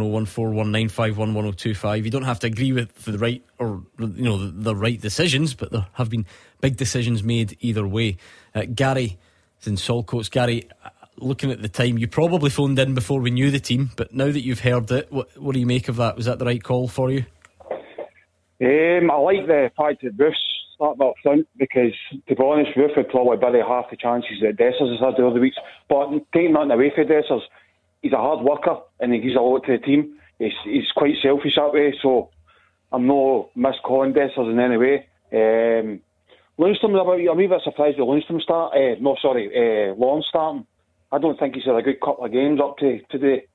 01419511025. You don't have to agree with the right or the right decisions, but there have been big decisions made either way. Gary is in Saltcoats. Gary, looking at the time, you probably phoned in before we knew the team, but now that you've heard it, what do you make of that? Was that the right call for you? I like the fact that Roof's starting up front, because to be honest, Roof would probably bury half the chances that Dessers has had the other weeks. But taking nothing away from Dessers, he's a hard worker and he gives a lot to the team. He's quite selfish that way, so I'm not miscalling Dessers in any way. Lundstrom, I'm a wee bit surprised with Lundstrom Lawrence starting. I don't think he's had a good couple of games up to today.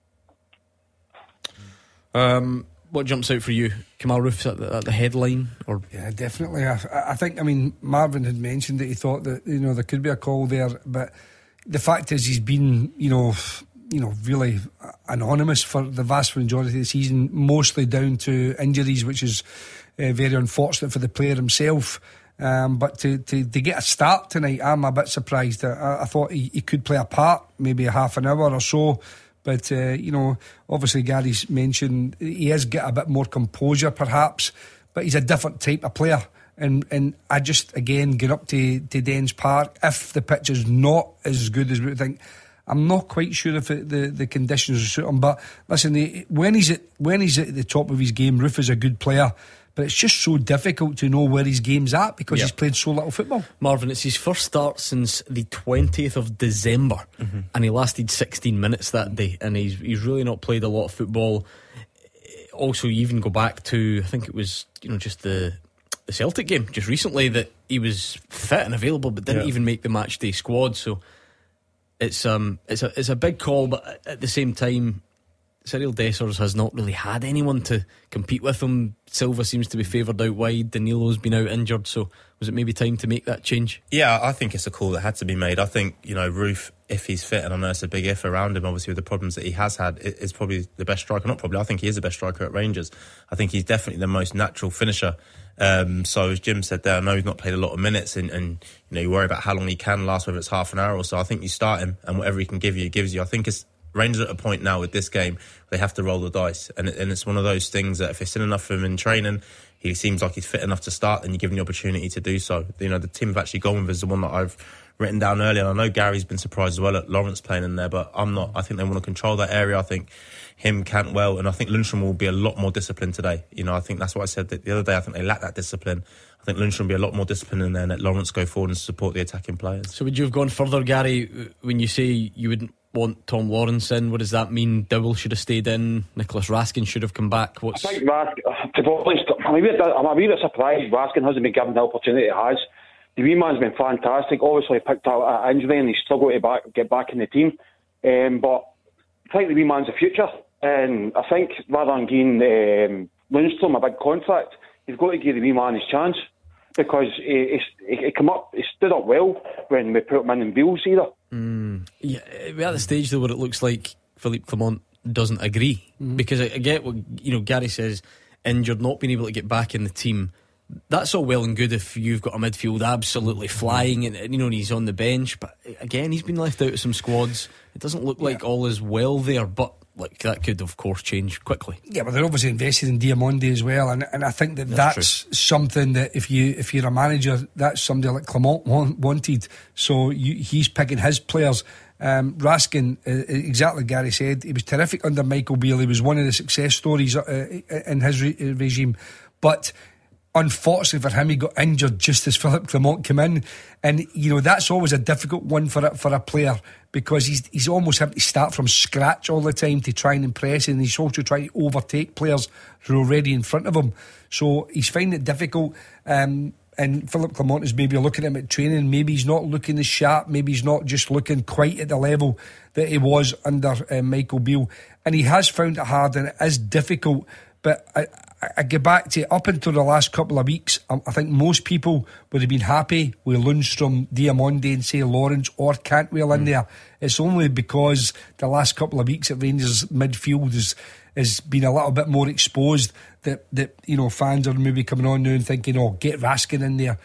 What jumps out for you? Kamal Roof's at the headline? Or? Yeah, definitely. I think, Marvin had mentioned that he thought that, there could be a call there, but the fact is he's been, really anonymous for the vast majority of the season, mostly down to injuries, which is very unfortunate for the player himself. But to get a start tonight, I'm a bit surprised. I thought he could play a part, maybe a half an hour or so. But, obviously Gary's mentioned he has got a bit more composure perhaps, but he's a different type of player. And I just, again, get up to Dens Park. If the pitch is not as good as we think, I'm not quite sure if the conditions suit him. But listen, when he's at the top of his game, Roof is a good player. But it's just so difficult to know where his game's at because he's played so little football. Marvin, it's his first start since the 20th of December, and he lasted 16 minutes that day, and he's really not played a lot of football. Also, you even go back to, I think it was just the Celtic game just recently, that he was fit and available but didn't even make the match day squad. So it's a big call, but at the same time, Cyril Dessers has not really had anyone to compete with him. Silva seems to be favoured out wide. Danilo's been out injured, so was it maybe time to make that change? Yeah, I think it's a call that had to be made. I think, Roof, if he's fit, and I know it's a big if around him, obviously with the problems that he has had, is probably the best striker. Not probably, I think he is the best striker at Rangers. I think he's definitely the most natural finisher. So as Jim said there, I know he's not played a lot of minutes, and you worry about how long he can last, whether it's half an hour or so. I think you start him, and whatever he can give you, he gives you. I think it's Rangers at a point now with this game, they have to roll the dice. And it's one of those things that if it's in enough for him in training, he seems like he's fit enough to start, then you give him the opportunity to do so. You know, the team have actually gone with is the one that I've written down earlier. And I know Gary's been surprised as well at Lawrence playing in there, but I'm not. I think they want to control that area. I think him, Cantwell, and I think Lundstram will be a lot more disciplined today. You know, I think that's what I said the other day. I think they lack that discipline. I think Lundstram will be a lot more disciplined in there and let Lawrence go forward and support the attacking players. So would you have gone further, Gary, when you say you wouldn't want Tom Lawrence in? What does that mean? Dowell should have stayed in, Nicholas Raskin should have come back? I think Raskin, to be honest, I'm a wee bit surprised Raskin hasn't been given the opportunity he has. The wee man's been fantastic. Obviously he picked up an injury and he struggled to get back in the team, but I think the wee man's the future, and I think rather than giving Lundstram a big contract, you've got to give the wee man his chance, because he stood up well when we put him in Beale's either. Yeah, we're at the stage though where it looks like Philippe Clement doesn't agree, because I get what Gary says, injured, not being able to get back in the team. That's all well and good if you've got a midfield absolutely flying and he's on the bench, but again he's been left out of some squads. It doesn't look like all is well there, but that could of course change quickly. Yeah, but they're obviously invested in Diamonde as well, and I think that's something that if you're a manager, that's somebody like Clement wanted. So he's picking his players. Raskin, exactly Gary said, he was terrific under Michael Beale. He was one of the success stories in his regime, but unfortunately for him, he got injured just as Philippe Clement came in, and that's always a difficult one for a player, because he's almost having to start from scratch all the time to try and impress, and he's also trying to overtake players who are already in front of him. So he's finding it difficult. And Philippe Clement is maybe looking at him at training. Maybe he's not looking as sharp. Maybe he's not just looking quite at the level that he was under Michael Beale. And he has found it hard, and it is difficult. But I get back to up until the last couple of weeks, I think most people would have been happy with Lundstram, Diamonde and say Lawrence or Cantwell in there. It's only because the last couple of weeks at Rangers midfield has been a little bit more exposed that fans are maybe coming on now and thinking, get Raskin in there.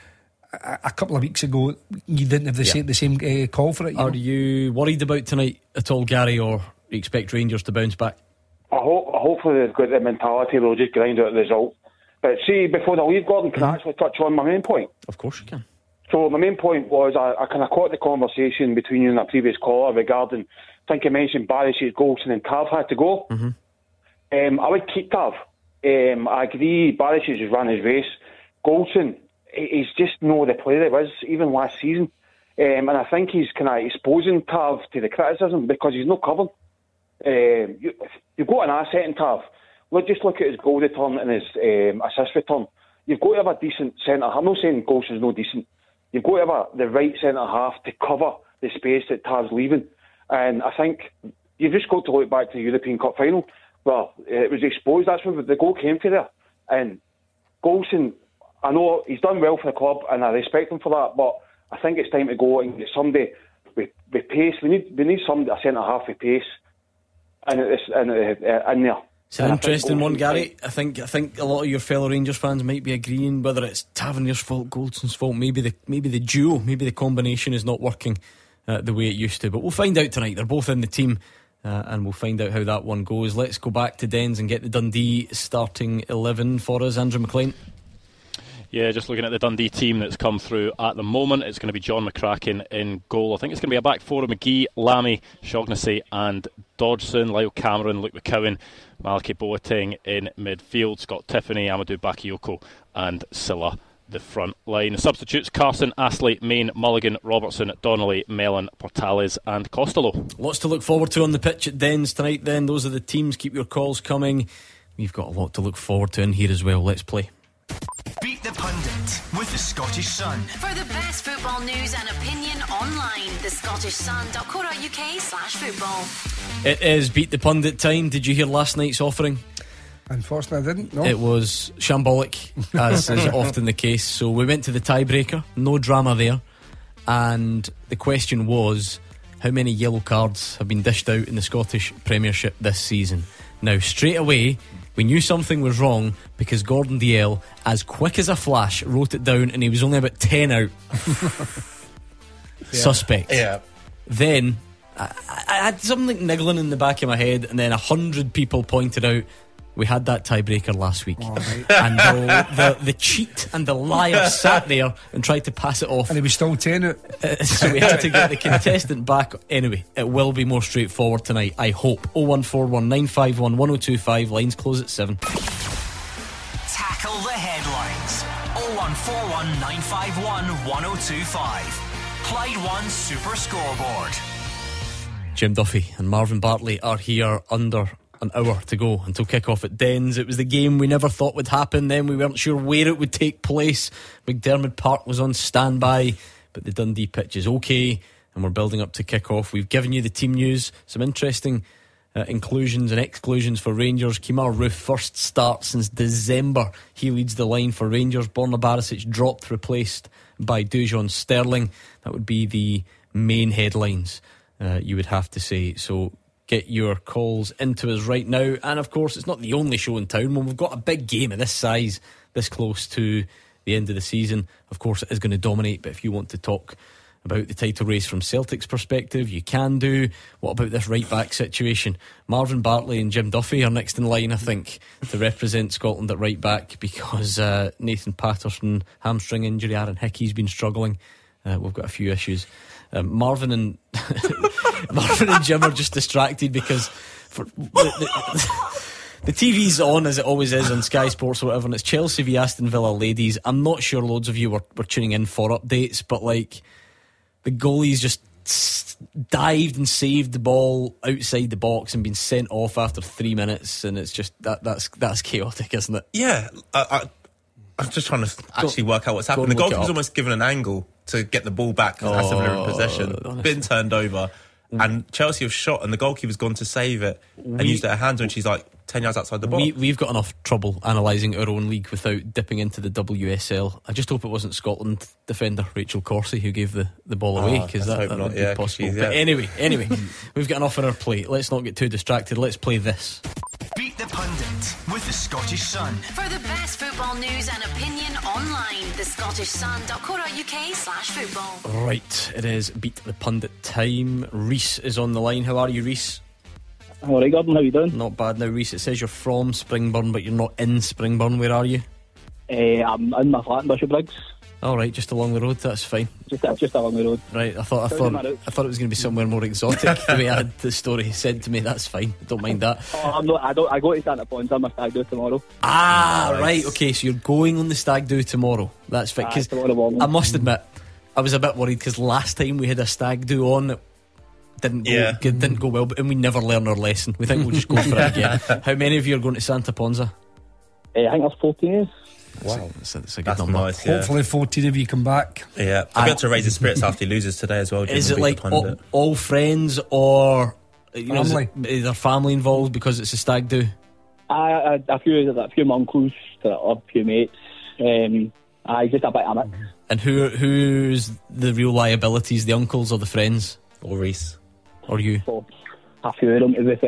A couple of weeks ago you didn't have the same call for it. Are you worried about tonight at all, Gary, or you expect Rangers to bounce back? Hopefully they've got the mentality they'll just grind out the result. But see, before I leave, Gordon, can I actually touch on my main point? Of course you can. So my main point was I kind of caught the conversation between you and a previous caller regarding, I think you mentioned Barisic, Goldson and Tav had to go. I would keep Tav. I agree Barisic has run his race. Goldson, he's just not the player he was even last season. And I think he's kind of exposing Tav to the criticism because he's not covered. You've got an asset in Tav. Just look at his goal return and his assist return. You've got to have a decent centre. I'm not saying Golson's no decent. You've got to have the right centre half to cover the space that Tav's leaving. And I think you've just got to look back to the European Cup final. Well, it was exposed. That's where the goal came from there. And Golson, I know he's done well for the club, and I respect him for that. But I think it's time to go and get somebody with pace. We need somebody, a centre half with pace. And it's in there. It's an interesting one, Gary. I think a lot of your fellow Rangers fans might be agreeing whether it's Tavernier's fault, Goldson's fault. Maybe the duo, maybe the combination is not working the way it used to. But we'll find out tonight. They're both in the team, and we'll find out how that one goes. Let's go back to Dens and get the Dundee starting 11 for us. Andrew McLean. Yeah, just looking at the Dundee team that's come through at the moment, it's going to be John McCracken in goal. I think it's going to be a back four of McGee, Lamy, Shaughnessy and Dodgson, Lyle Cameron, Luke McCowan, Malachi Boateng in midfield, Scott Tiffany, Amadou Bakayoko and Silla the front line. The substitutes: Carson, Astley, Main, Mulligan, Robertson, Donnelly, Mellon, Portales and Costello. Lots to look forward to on the pitch at Dens tonight then. Those are the teams. Keep your calls coming. We've got a lot to look forward to in here as well. Let's play. Beat the Pundit with the Scottish Sun. For the best football news and opinion online, thescottishsun.co.uk/football. It is Beat the Pundit time. Did you hear last night's offering? Unfortunately I didn't, no. It was shambolic, as is often the case. So we went to the tiebreaker, no drama there. And the question was, how many yellow cards have been dished out in the Scottish Premiership this season? Now, straight away, we knew something was wrong because Gordon Dalziel, as quick as a flash, wrote it down, and he was only about 10 out. Suspect. Yeah. Then I had something niggling in the back of my head, and then 100 people pointed out we had that tiebreaker last week, and the cheat and the liar sat there and tried to pass it off, and he was still saying it. So we had to get the contestant back. Anyway, it will be more straightforward tonight, I hope. 0141 951 1025. Lines close at 7. Tackle the headlines. 0141 951 1025. Clyde One Super Scoreboard. Jim Duffy and Marvin Bartley are here under an hour to go until kick-off at Dens. It was the game we never thought would happen then. We weren't sure where it would take place. McDermott Park was on standby, but the Dundee pitch is okay, and we're building up to kick-off. We've given you the team news, some interesting inclusions and exclusions for Rangers. Kemar Roofe, first start since December. He leads the line for Rangers. Borna Barisic dropped, replaced by Dujon Sterling. That would be the main headlines, you would have to say. So get your calls into us right now. And of course, it's not the only show in town. When we've got a big game of this size, this close to the end of the season, of course it is going to dominate. But if you want to talk about the title race from Celtic's perspective, you can do. What about this right back situation? Marvin Bartley and Jim Duffy are next in line, I think, to represent Scotland at right back, because Nathan Patterson, hamstring injury, Aaron Hickey's been struggling. We've got a few issues. Marvin and Jim are just distracted because the TV's on, as it always is, on Sky Sports or whatever, and it's Chelsea v Aston Villa ladies. I'm not sure loads of you were tuning in for updates, but like, the goalie's just dived and saved the ball outside the box and been sent off after 3 minutes, and it's just that's chaotic, isn't it? Yeah, I'm just trying to actually work out what's happened. The goalkeeper's almost given an angle to get the ball back because Aston Villa in possession, been turned over, and Chelsea have shot, and the goalkeeper's gone to save it and used it a hand when she's like 10 yards outside the box. We've got enough trouble analysing our own league without dipping into the WSL. I just hope it wasn't Scotland defender Rachel Corsie who gave the ball away, because that would be possible. But anyway, we've got enough on our plate. Let's not get too distracted. Let's play this. Beat the Pundit with the Scottish Sun. For the best football news and opinion online, thescottishsun.co.uk/football. Right, it is Beat the Pundit time. Reese is on the line. How are you, Reese? Alright, Gordon, how you doing? Not bad now, Reese. It says you're from Springburn, but you're not in Springburn. Where are you? I'm in my flat in Bishopbriggs. Alright, just along the road, that's fine. Just along the road. Right, I thought it was going to be somewhere more exotic. The way I had the story said to me, that's fine. Don't mind that. I'm not. I go to Santa Points on my stag do tomorrow. Nice. Right, okay, so you're going on the stag do tomorrow. That's fine. Because I must admit, I was a bit worried because last time we had a stag do on, it didn't go well, and we never learn our lesson. We think we'll just go for it again. How many of you are going to Santa Ponza? I think there's 14. Wow, that's a good number. Nice, Hopefully 14 of you come back. Yeah, I'll be able to raise his spirits after he loses today as well. Is it like all friends, or family? Is there family involved because it's a stag do? A few of my uncles, a few mates. Just a bit of it. And who's the real liabilities? The uncles or the friends? Or Reese? Or you? A few of them, to be fair.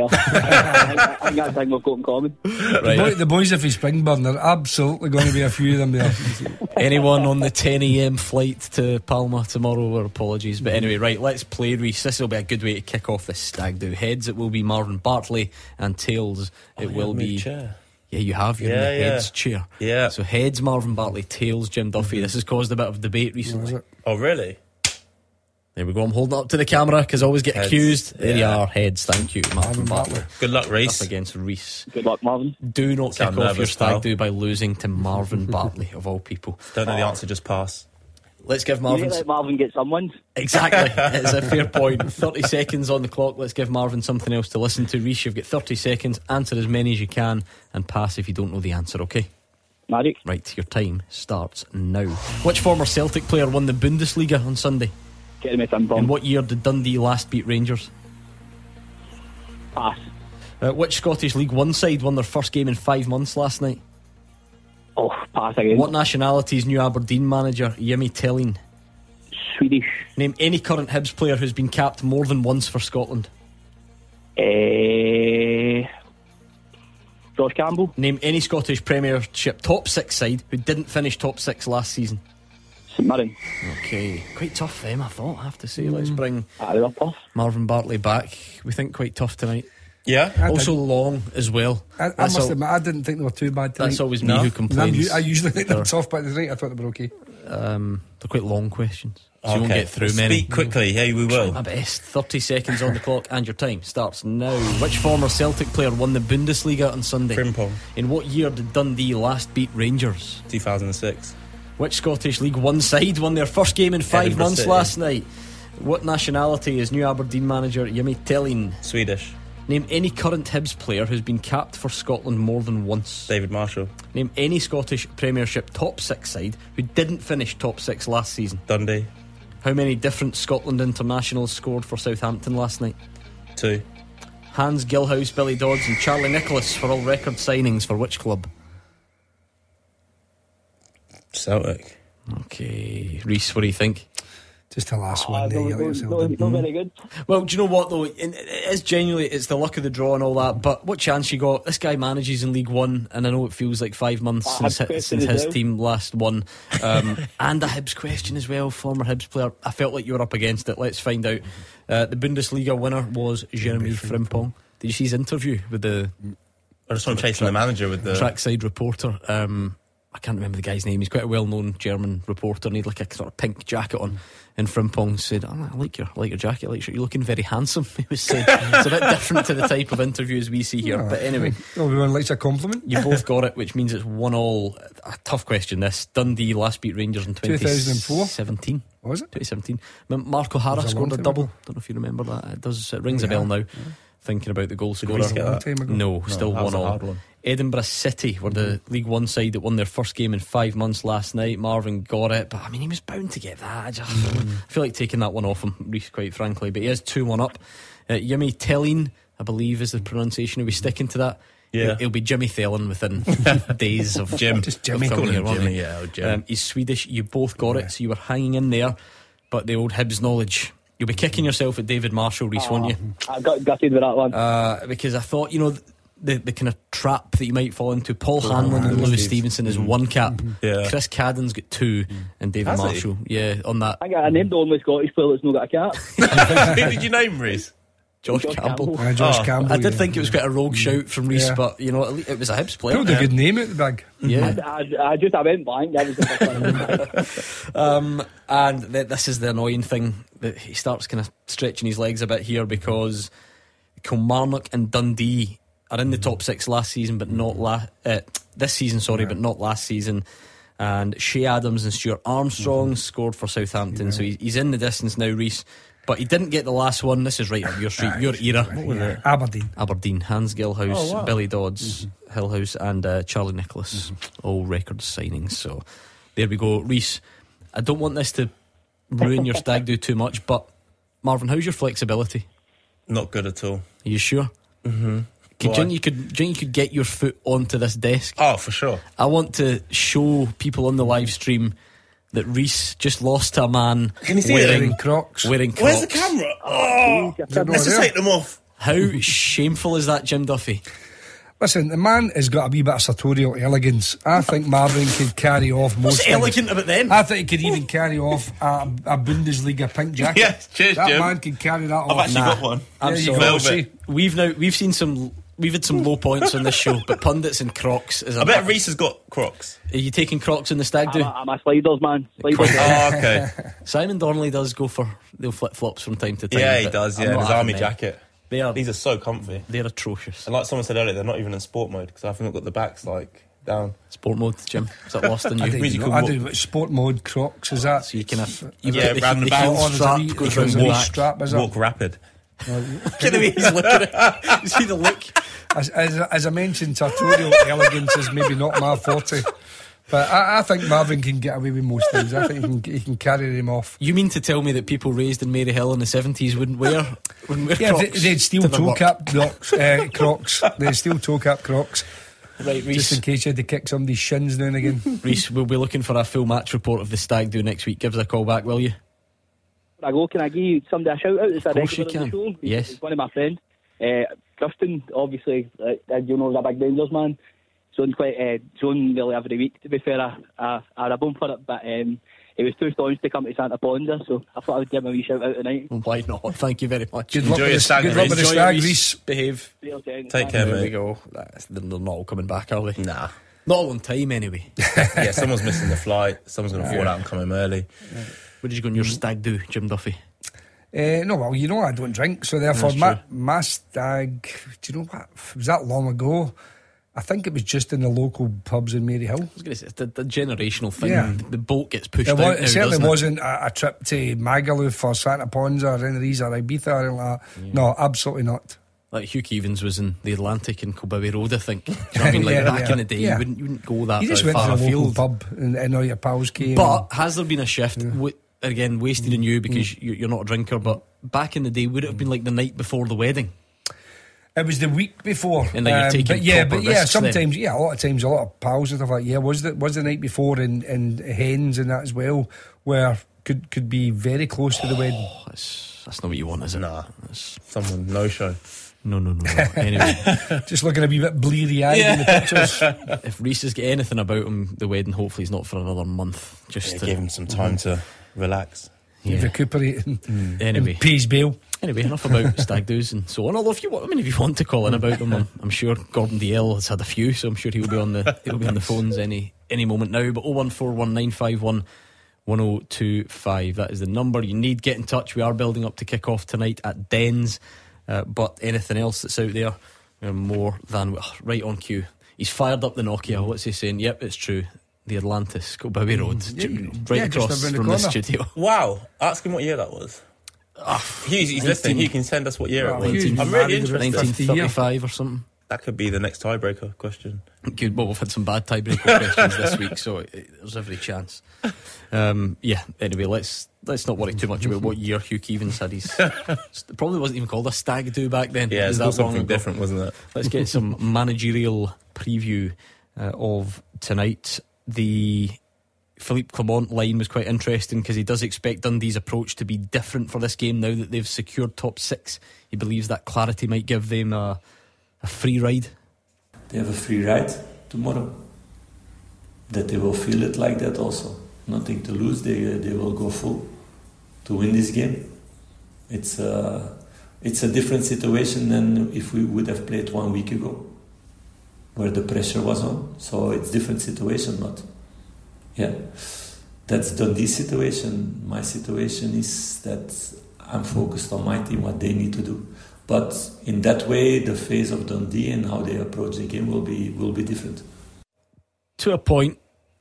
I think that's thing we've got in common. Right. The boys of Springburn, there are absolutely going to be a few of them there. Anyone on the 10 a.m. flight to Palma tomorrow, our apologies. But anyway, right, let's play, Reese. This will be a good way to kick off this stag do. Heads, it will be Marvin Bartley, and tails, it will be... Chair. Yeah, you have. You're in the heads chair. Yeah. So heads, Marvin Bartley. Tails, Jim Duffy. This has caused a bit of debate recently. Oh, really? There we go. I'm holding it up to the camera because I always get Heads. Accused. There you are. Heads. Thank you, Marvin Bartley. Good luck, Reese. Up against Reese. Good luck, Marvin. Do not Sound kick off your nervous, stag pal. do by losing to Marvin Bartley, of all people. Don't know the answer, just pass. Let's give You Marvin... let Marvin get some wins. Exactly. It's a fair point. 30 seconds on the clock. Let's give Marvin something else to listen to. Reese, you've got 30 seconds. Answer as many as you can and pass if you don't know the answer, okay? Magic. Right, your time starts now. Which former Celtic player won the Bundesliga on Sunday? Get me some In what year did Dundee last beat Rangers? Pass. Which Scottish League One side won their first game in 5 months last night? Oh, pass again. What nationality is new Aberdeen manager Jimmy Tellin? Swedish. Name any current Hibs player who's been capped more than once for Scotland. Josh Campbell. Name any Scottish Premiership top 6 side who didn't finish top 6 last season. St Mirren. Okay, quite tough them, I thought, I have to say. Let's bring They were tough. Marvin Bartley back. We think quite tough tonight. Yeah. Also long as well. I must admit, I didn't think they were too bad tonight. That's always me who complains. I usually think they're tough, but tonight I thought they were okay. They're quite long questions, so you won't get through many. Speak quickly, hey, we will. My best. 30 seconds on the clock, and your time starts now. Which former Celtic player won the Bundesliga on Sunday? Frimpong. In what year did Dundee last beat Rangers? 2006. Which Scottish League One side won their first game in 5 Edinburgh months City. last night? What nationality is new Aberdeen manager Jimmy Tellin? Swedish. Name any current Hibs player who's been capped for Scotland more than once. David Marshall. Name any Scottish Premiership top 6 side who didn't finish top 6 last season. Dundee. How many different Scotland internationals scored for Southampton last night? 2. Hans Gilhouse, Billy Dodds and Charlie Nicholas for all record signings for which club? Celtic. Okay, Reese, what do you think? Just the last one there. Not very good. Well, do you know what though? It is genuinely, it's the luck of the draw and all that. But what chance you got? This guy manages in League One, and I know it feels like 5 months since his team last won. And a Hibs question as well. Former Hibs player. I felt like you were up against it. Let's find out. The Bundesliga winner was Jeremy Frimpong. Did you see his interview with the? I just want to chase the manager with the trackside reporter. I can't remember the guy's name. He's quite a well-known German reporter, and he had like a sort of pink jacket on. And Frimpong said, I like your jacket, like you're looking very handsome. He was saying it's a bit different to the type of interviews we see here. But anyway, everyone likes a compliment. You both got it, which means it's 1-1. A tough question. This Dundee last beat Rangers in 2017. What was it? 2017. Mark O'Hara scored a double. Don't know if you remember that. It rings a bell now. Thinking about the goal scorer. No, still 1-1. Edinburgh City were the League One side that won their first game in 5 months last night. Marvin got it, but I mean, he was bound to get that. I feel like taking that one off him, Reece, quite frankly. But he is 2-1 up. Jimmy Tellin, I believe is the pronunciation. Are we sticking to that? Yeah. It'll be Jimmy Thelin within days of Jim. Just Jimmy. Jim. He's Swedish. You both got it, so you were hanging in there. But the old Hibs knowledge. You'll be kicking yourself at David Marshall, Reece, won't you? I got gutted with that one. Because I thought, the kind of trap that you might fall into. Paul Hanlon and Lewis Stevenson is 1 cap. Yeah. Chris Cadden's got 2, and David Marshall. Yeah, on that. I named the only Scottish player that's not got a cap. Who did you name, Reece? Josh Campbell. Josh Campbell. I did think it was quite a rogue shout from Reece, but it was a Hibs player. Pulled a good name out the bag. Yeah. I went blank. And this is the annoying thing, that he starts kind of stretching his legs a bit here, because Kilmarnock and Dundee are in the top 6 last season, but not this season, but not last season. And Shea Adams and Stuart Armstrong scored for Southampton, so he's in the distance now, Reece. But he didn't get the last one. This is right up your street, your era. Aberdeen. Hans Gilhouse, Billy Dodds, Hillhouse, and Charlie Nicholas. All record signings. So there we go, Reece. I don't want this to ruin your stag do too much, but Marvin, how's your flexibility? Not good at all. Are you sure? Mm-hmm. Do you think you could get your foot onto this desk? Oh, for sure. I want to show people on the live stream that Reece just lost to a man wearing Crocs. Wearing Crocs. Where's the camera? Oh, let's just take them off. How shameful is that, Jim Duffy? Listen, the man has got a wee bit of sartorial elegance. I think Marvin could carry off most What's elegant about them? I think he could even carry off a Bundesliga pink jacket. Yes, cheers, that Jim. man could carry that off. I've actually got one. I'm sorry. Velvet. We've had some low points on this show, but pundits and Crocs is I bet Reece has got Crocs. Are you taking Crocs in the stag do? I'm a sliders man. Okay. Simon Donnelly does go for the flip-flops from time to time. Yeah, he does, yeah, his army jacket. These are so comfy. They're atrocious. And like someone said earlier, they're not even in sport mode, because I haven't got the backs down. Sport mode, Jim. Is that lost on you? I do sport mode Crocs, is that? So you can have... round the back. Strap, is it? Walk rapid. Look at the way he's looking at it. You see the look. As I mentioned, sartorial elegance is maybe not my forte, but I think Marvin can get away with most things. I think he can carry them off. You mean to tell me that people raised in Maryhill in the 70s wouldn't wear Crocs? They'd steel toe cap Crocs. They'd steel toe cap Crocs. Right, Reece. Just in case you had to kick somebody's shins now and again. Reece, we'll be looking for a full match report of the stag do next week. Give us a call back, will you? Can I give somebody a shout out? Of course you can. Yes. He's one of my friends. Justin, obviously, you know, is a big Rangers man. zone nearly every week. To be fair, I had a bone for it, but he was too staunch to come to Santa Ponsa, so I thought I would give him a wee shout out tonight. Why not? Thank you very much. Enjoy your stag, Reece. Behave. Take care, mate. There we go. They're not all coming back, are they? Nah. Not all on time, anyway. Yeah, someone's missing the flight. Someone's going to fall out and come home early. Where did you go on your stag do, Jim Duffy? No, well, you know I don't drink, so therefore my stag, do you know what, was that long ago? I think it was just in the local pubs in Maryhill. I was going to say, it's the generational thing. Yeah. The boat gets pushed It out. It certainly wasn't a trip to Magaluf or Santa Ponsa or Tenerife or Ibiza or anything like that. No, absolutely not. Like Hugh Keevins was in the Atlantic in Kilbibby Road, I think. Do you know what I mean? Like back in the day, you wouldn't go that you just went far to the afield. local pub and all your pals came. But has there been a shift? Again, wasted on you because you're not a drinker, but back in the day, would it have been like the night before the wedding? It was the week before, and then you're taking sometimes then. a lot of times, a lot of pals and stuff like was the night before in Hens and that as well, where could be very close to the wedding. That's not what you want, is it? Nah, someone no show. No. Anyway, just looking a wee bit bleary eyed in the pictures. If Reece has got anything about him, the wedding hopefully is not for another month. Just to give him some time to relax. Recuperate anyway, and pay his bail. Anyway, enough about stag do's and so on. Although if you want to call in about them, I'm sure Gordon DL has had a few, so I'm sure he'll be on the phones any moment now. But 01419511025, that is the number you need. Get in touch. We are building up to kick off tonight at Dens, but anything else that's out there, we're more than right on cue. He's fired up the Nokia. What's he saying? Yep, it's true. The Atlantis, Kilbibby Road, right across from the studio. Wow, ask him what year that was. He's listening. He can send us what year it was. I'm really interested. 1935 or something. That could be the next tiebreaker question. Good. Well, we've had some bad tiebreaker questions this week, so there's every chance. Anyway, let's not worry too much about what year Hugh Keevins had. It probably wasn't even called a stag do back then. Yeah, it was something different, wasn't it? Let's get some managerial preview of tonight. The Philippe Clement line was quite interesting because he does expect Dundee's approach to be different for this game now that they've secured top 6. He believes that clarity might give them a free ride. They have a free ride tomorrow. That they will feel it like that also. Nothing to lose. They will go full to win this game. It's a different situation than if we would have played 1 week ago, where the pressure was on. So it's different situation, but that's Dundee's situation. My situation is that I'm focused on my team, what they need to do. But in that way, the phase of Dundee and how they approach the game will be different. To a point,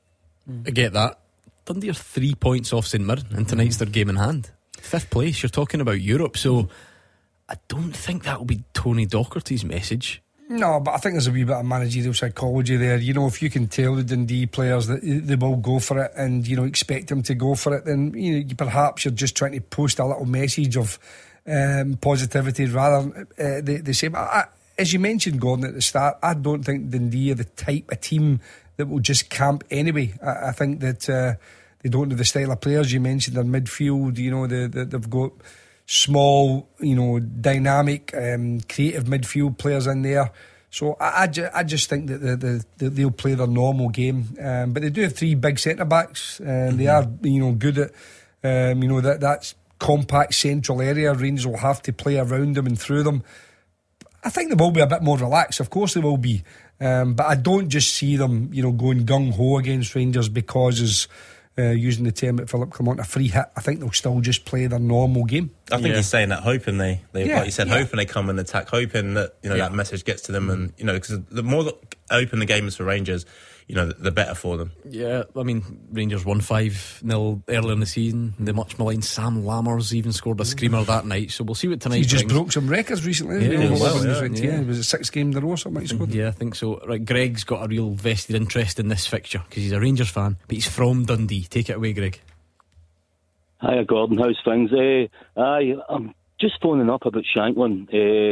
I get that. Dundee are 3 points off St Mirren, and tonight's their game in hand. 5th place, you're talking about Europe, so I don't think that will be Tony Docherty's message. No, but I think there's a wee bit of managerial psychology there. You know, if you can tell the Dundee players that they will go for it and, expect them to go for it, then, perhaps you're just trying to post a little message of positivity rather they say. But as you mentioned, Gordon, at the start, I don't think Dundee are the type of team that will just camp anyway. I think that they don't have the style of players. You mentioned their midfield, they've got small, dynamic, creative midfield players in there. So I just think that they'll play their normal game. But they do have 3 big centre backs, and they are good at that's compact central area. Rangers will have to play around them and through them. I think they will be a bit more relaxed. Of course they will be, but I don't just see them going gung-ho against Rangers because as using the term that Philippe Clement, a free hit. I think they'll still just play their normal game. I think he's saying that, hoping they like you said, hoping they come and attack, hoping that that message gets to them, and because the more open the game is for Rangers, the better for them. Yeah, I mean, Rangers won 5-0 earlier in the season. The much maligned Sam Lammers even scored a screamer that night. So we'll see what tonight brings. He just broke some records recently. It was a 6 game in a row or something he scored. Yeah, I think so. Right, Greg's got a real vested interest in this fixture because he's a Rangers fan, but he's from Dundee. Take it away, Greg. Hiya, Gordon. How's things? I'm just phoning up about Shanklin.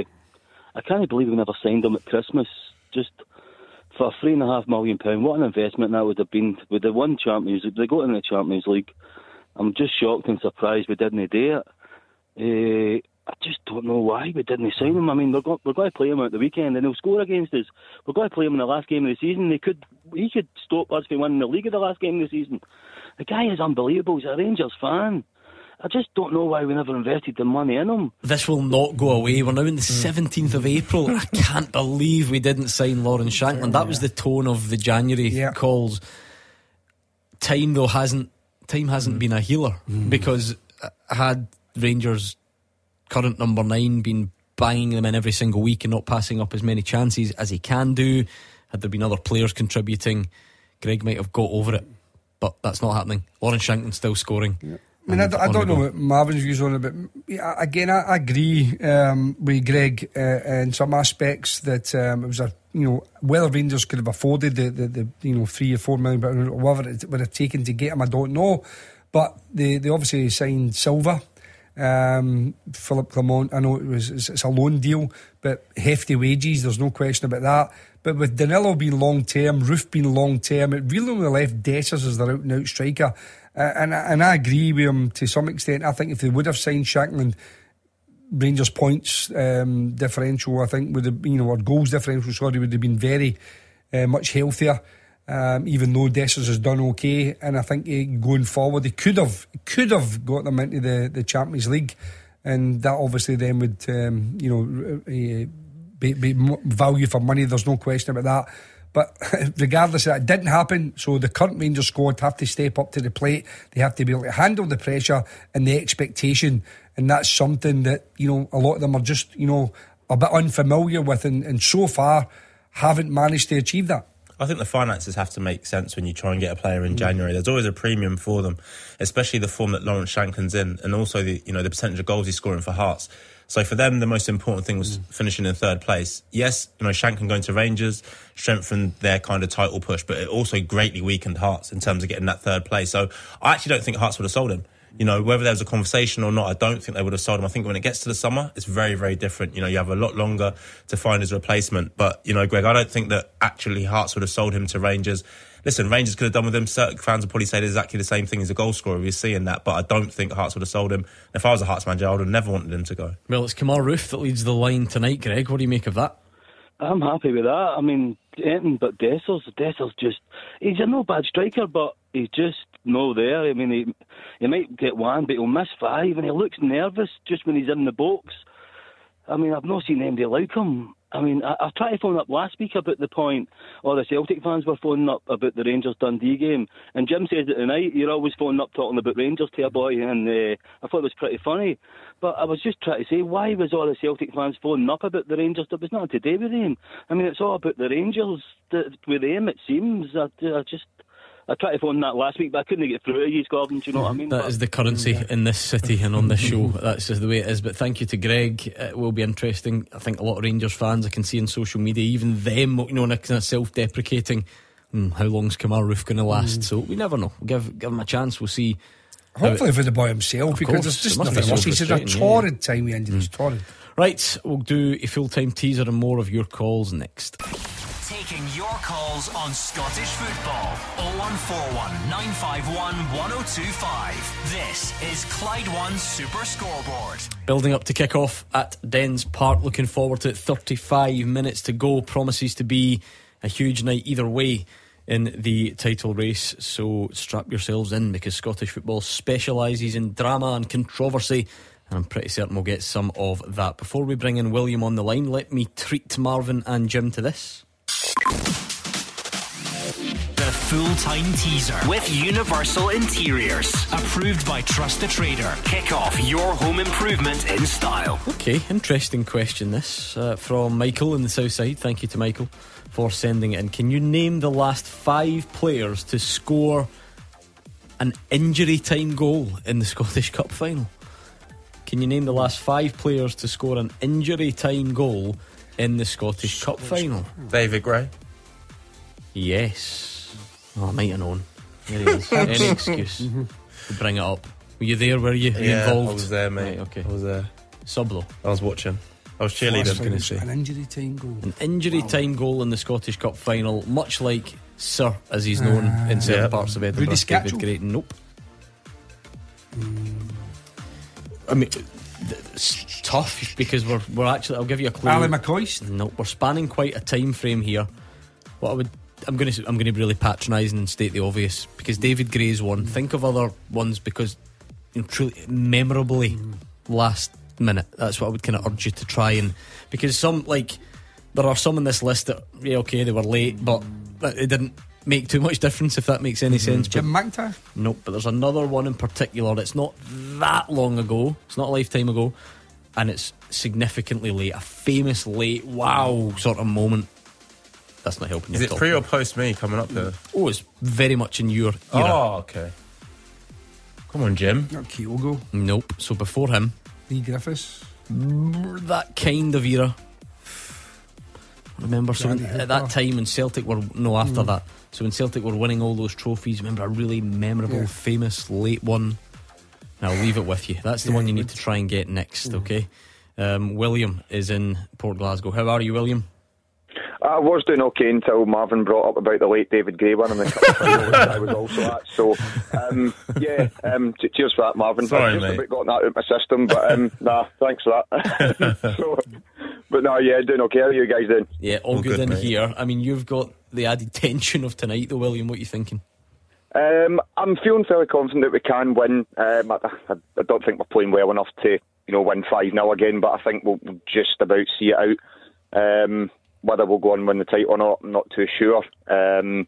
I can't believe we never signed him at Christmas. Just for £3.5 million, what an investment that would have been. With the one Champions League, they got in the Champions League. I'm just shocked and surprised we didn't do it. I just don't know why we didn't sign him. I mean, we're going to play him at the weekend, and he'll score against us. We're going to play him in the last game of the season. He could stop us from winning the league at the last game of the season. The guy is unbelievable. He's a Rangers fan. I just don't know why we never invested the money in him. This will not go away. We're now in the 17th of April. I can't believe we didn't sign Lawrence Shankland. That was the tone of the January calls. Time hasn't been a healer, because had Rangers' current number 9 been banging them in every single week and not passing up as many chances as he can do, had there been other players contributing, Greg might have got over it, but that's not happening. Lawrence Shankland's still scoring. I mean, I don't know what Marvin's views on it, but again, I agree with Greg in some aspects that it was whether Rangers could have afforded the 3 or 4 million, but whatever it would have taken to get him, I don't know. But they obviously signed Silva, Philip Clement. I know it's a loan deal, but hefty wages. There's no question about that. But with Danilo being long term, Roof being long term, it really only left Dessers as their out and out striker. And I agree with him to some extent. I think if they would have signed Shankland, Rangers points differential, I think would have, or goals differential, would have been very much healthier. Even though Dessers has done okay, and I think going forward, he could have got them into the Champions League, and that obviously then would be value for money. There's no question about that. But regardless of that, it didn't happen. So the current Rangers squad have to step up to the plate. They have to be able to handle the pressure and the expectation, and that's something that a lot of them are just a bit unfamiliar with, and so far haven't managed to achieve that. I think the finances have to make sense when you try and get a player in January. There's always a premium for them, especially the form that Lawrence Shankland's in, and also the percentage of goals he's scoring for Hearts. So for them, the most important thing was finishing in third place. Yes, Shankland going to Rangers strengthened their kind of title push, but it also greatly weakened Hearts in terms of getting that third place. So I actually don't think Hearts would have sold him. Whether there was a conversation or not, I don't think they would have sold him. I think when it gets to the summer, it's very, very different. You have a lot longer to find his replacement. But, Greg, I don't think that actually Hearts would have sold him to Rangers. Listen, Rangers could have done with him. Certain fans would probably say exactly the same thing as a goal scorer. We're seeing that. But I don't think Hearts would have sold him. If I was a Hearts manager, I would have never wanted him to go. Well, it's Kemar Roof that leads the line tonight, Greg. What do you make of that? I'm happy with that. I mean, anything but Dessers just... He's a no bad striker, but he's just no there. I mean, he might get one, but he'll miss 5, and he looks nervous just when he's in the box. I mean, I've not seen anybody like him. I mean, I tried to phone up last week about the point, or the Celtic fans were phoning up about the Rangers-Dundee game, and Jim says it tonight, you're always phoning up talking about Rangers to a boy, and I thought it was pretty funny. But I was just trying to say, why was all the Celtic fans phoning up about the Rangers? It was nothing to do with them. I mean, it's all about the Rangers. With them, it seems. I tried to phone that last week, but I couldn't get through to you, Gordon. Do you know what I mean? That is the currency in this city and on this show. That's just the way it is. But thank you to Greg. It will be interesting. I think a lot of Rangers fans I can see on social media, even them, in a kind of self-deprecating, how long's Kemar Roof going to last? So we never know. We'll give him a chance. We'll see. Hopefully for the boy himself, because there's just nothing else. He's had a torrid time with injuries. Torrid. Right, we'll do a full-time teaser and more of your calls next. Taking your calls on Scottish football. 0141 951 1025. This is Clyde One Super Scoreboard. Building up to kick off at Dens Park. Looking forward to it. 35 minutes to go. Promises to be a huge night either way in the title race. So strap yourselves in, because Scottish football specialises in drama and controversy, and I'm pretty certain we'll get some of that. Before we bring in William on the line, let me treat Marvin and Jim to this. The full-time teaser with Universal Interiors, approved by Trust the Trader. Kick off your home improvement in style. Okay, interesting question this from Michael in the south side. Thank you to Michael for sending it in. Can you name the last 5 players to score an injury time goal in the Scottish Cup final? Can you name the last 5 players to score an injury time goal in the Scottish Cup final? David Gray. Yes. Oh, I might have known. There he is. Any excuse to bring it up. Were you there? Were you involved? I was there, mate. Right, okay. I was there. Sublo. I was watching. I was cheerleading. An injury time goal. An injury time goal in the Scottish Cup final, much like Sir, as he's known in certain parts of Edinburgh. Rudy Scatchell? David Gray. Nope. I mean, It's tough because we're actually. I'll give you a clue. Ali McCoist. No, we're spanning quite a time frame here. I'm going to be really patronising and state the obvious because David Gray's one. Think of other ones because truly memorably last minute. That's what I would kind of urge you to try and because there are some in this list that they were late, but it didn't make too much difference if that makes any sense. Jim McIntyre? Nope, but there's another one in particular. It's not that long ago. It's not a lifetime ago, and it's significantly late. A famous late wow sort of moment. That's not helping you. Is it pre or post me coming up there? Oh, it's very much in your era. Oh, okay. Come on, Jim. Not Kyogo. Nope. So before him, Lee Griffiths. That kind of era. Remember, so at that time when Celtic were after that. So when Celtic were winning all those trophies, remember a really memorable, famous late one. And I'll leave it with you. That's the one you need to try and get next. Okay. William is in Port Glasgow. How are you, William? I was doing okay until Marvin brought up about the late David Gray one and the cup final, which I was also at. So, cheers for that, Marvin. Sorry, I've just mate. about gotten that out of my system, but thanks for that. Doing okay. How are you guys doing? Yeah, all good in here. I mean, you've got the added tension of tonight, though, William. What are you thinking? I'm feeling fairly confident that we can win. I don't think we're playing well enough to, win 5-0 again, but I think we'll just about see it out. Whether we'll go on and win the title or not, I'm not too sure. I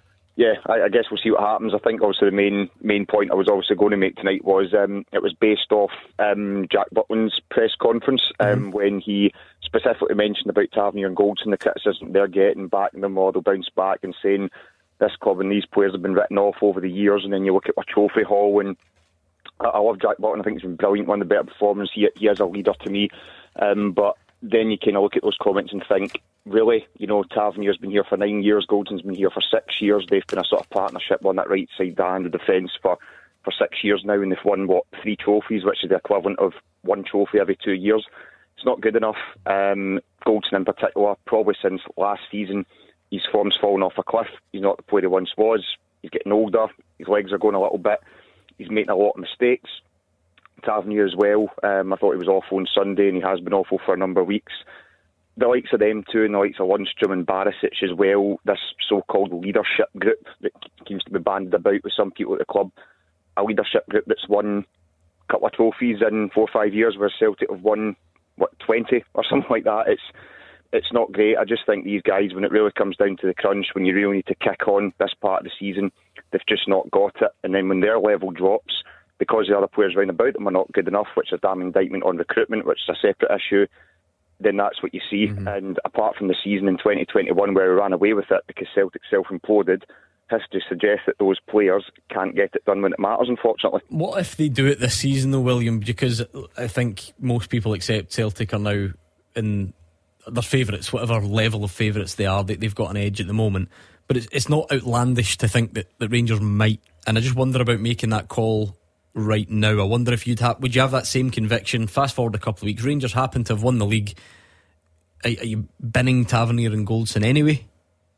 guess we'll see what happens. I think obviously the main point I was obviously going to make tonight was it was based off Jack Butland's press conference when he specifically mentioned about Tavernier and Goldson, the criticism they're getting, backing them or they'll bounce back and saying this club and these players have been written off over the years, and then you look at our trophy haul and I love Jack Butland. I think he's been brilliant, one of the better performers. He is a leader to me, but then you kind of look at those comments and think, really, Tavernier's been here for 9 years, Goldson's been here for 6 years. They've been a sort of partnership on that right side, the hand of defence for 6 years now, and they've won 3 trophies, which is the equivalent of 1 trophy every 2 years. It's not good enough. Goldson in particular, probably since last season, his form's fallen off a cliff. He's not the player he once was. He's getting older. His legs are going a little bit. He's making a lot of mistakes. Tavernier as well. I thought he was awful on Sunday, and he has been awful for a number of weeks. The likes of them two, and the likes of Lundstrom and Barisic as well, this so-called leadership group that seems to be banded about with some people at the club, a leadership group that's won a couple of trophies in 4 or 5 years, where Celtic have won 20 or something like that. It's not great. I just think these guys, when it really comes down to the crunch, when you really need to kick on this part of the season, they've just not got it. And then when their level drops, because the other players round about them are not good enough, which is a damn indictment on recruitment, which is a separate issue, then that's what you see. And apart from the season in 2021 where we ran away with it because Celtic self-imploded, history suggests that those players can't get it done when it matters, unfortunately. What if they do it this season though, William? Because I think most people accept Celtic are now in their favourites, whatever level of favourites they are, they've got an edge at the moment. But it's not outlandish to think that Rangers might. And I just wonder about making that call right now. I wonder if would you have that same conviction? Fast forward a couple of weeks, Rangers happen to have won the league. Are you binning Tavernier and Goldson anyway?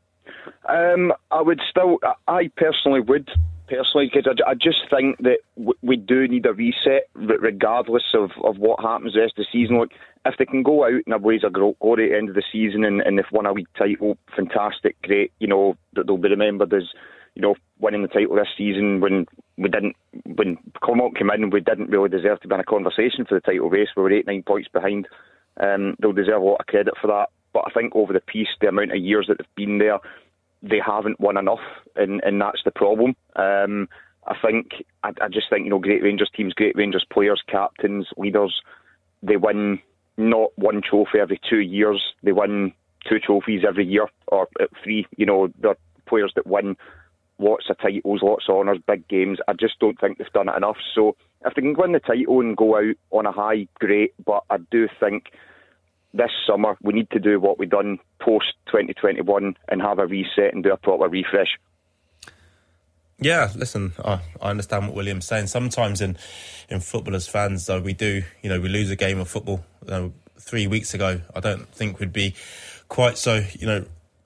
I would still. I personally would. Because I just think that we do need a reset, regardless of what happens the rest of the season. Look, if they can go out in a blaze of glory at the end of the season and they've won a league title, fantastic, great. That they'll be remembered as winning the title this season when Clermont came in, we didn't really deserve to be in a conversation for the title race. We were 8-9 points behind. They'll deserve a lot of credit for that. But I think over the piece, the amount of years that they've been there, they haven't won enough, and that's the problem. I just think great Rangers teams, great Rangers players, captains, leaders, they win not 1 trophy every 2 years. They win 2 trophies every year, or 3. They're players that win lots of titles, lots of honours, big games. I just don't think they've done it enough. So if they can win the title and go out on a high, great. But I do think this summer we need to do what we've done post 2021 and have a reset and do a proper refresh. Yeah, listen, I understand what William's saying. Sometimes in football as fans, though, we do, we lose a game of football. 3 weeks ago, I don't think we'd be quite so,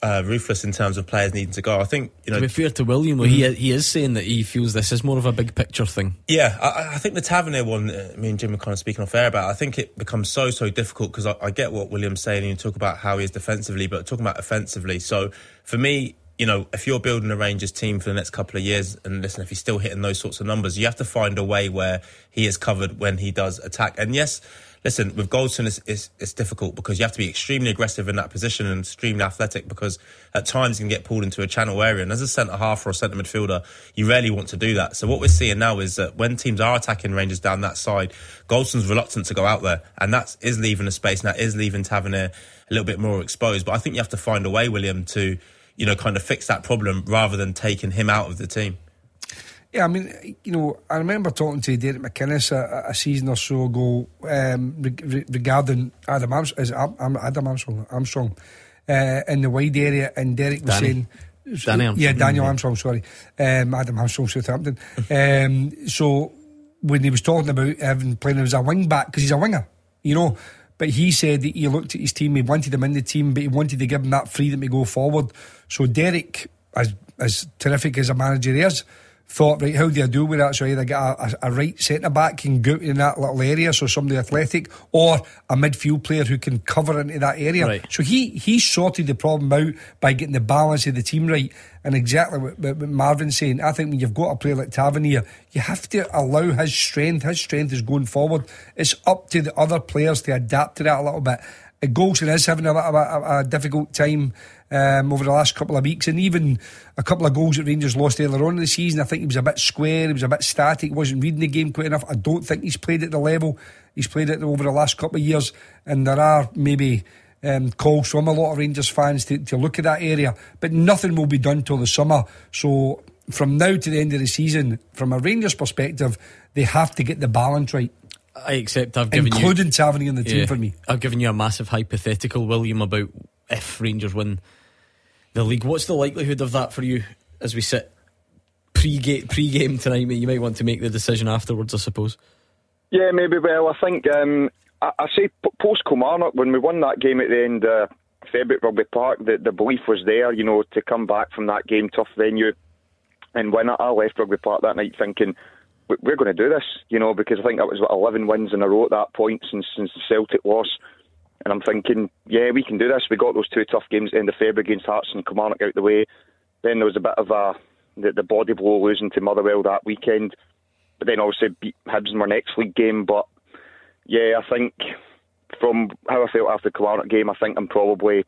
ruthless in terms of players needing to go. I think, you know, to be fair to William, though, he is saying that he feels this is more of a big picture thing. Yeah, I think the Tavernier one, me and Jim were kind of speaking off air about, I think it becomes so difficult, because I get what William's saying, and you talk about how he is defensively, but talking about offensively. So for me, you know, if you're building a Rangers team for the next couple of years, and listen, if he's still hitting those sorts of numbers, you have to find a way where he is covered when he does attack. And yes, listen, with Goldson, it's difficult, because you have to be extremely aggressive in that position and extremely athletic, because at times you can get pulled into a channel area. And as a centre-half or a centre midfielder, you rarely want to do that. So what we're seeing now is that when teams are attacking Rangers down that side, Goldson's reluctant to go out there. And that is leaving a space, and that is leaving Tavernier a little bit more exposed. But I think you have to find a way, William, to, you know, kind of fix that problem rather than taking him out of the team. Yeah, I mean, you know, I remember talking to Derek McInnes a season or so ago regarding Adam Armstrong in the wide area, and Derek was saying... Daniel Armstrong, sorry. Adam Armstrong, Southampton. So when he was talking about having playing as a wing back, because he's a winger, you know, but he said that he looked at his team, he wanted him in the team, but he wanted to give him that freedom to go forward. So Derek, as terrific as a manager he is, thought, right, how do I do with that? So either get a right centre-back can go in that little area, so somebody athletic, or a midfield player who can cover into that area. Right. So he sorted the problem out by getting the balance of the team right. And exactly what Marvin's saying, I think when you've got a player like Tavernier, you have to allow his strength. His strength is going forward. It's up to the other players to adapt to that a little bit. Goldson is having a difficult time over the last couple of weeks, and even a couple of goals that Rangers lost earlier on in the season, I think he was a bit square, he was a bit static, wasn't reading the game quite enough. I don't think he's played at the level he's played at over the last couple of years, and there are maybe calls from a lot of Rangers fans to look at that area, but nothing will be done till the summer. So from now to the end of the season, from a Rangers perspective, they have to get the balance right. I accept I've given including Tavernier in the team for me. I've given you a massive hypothetical, William, about if Rangers win the league. What's the likelihood of that for you as we sit pre-game tonight? You might want to make the decision afterwards, I suppose. Yeah, maybe. Well, I think I say post Kilmarnock, when we won that game at the end of February at Rugby Park, the belief was there, you know, to come back from that game, tough venue, and win it. I left Rugby Park that night thinking, we're going to do this, you know, because I think that was 11 wins in a row at that point since the Celtic loss. And I'm thinking, yeah, we can do this. We got those two tough games at the end of February against Hearts and Kilmarnock out the way. Then there was a bit of the body blow losing to Motherwell that weekend. But then obviously beat Hibs in our next league game. But yeah, I think from how I felt after the Kilmarnock game, I think I'm probably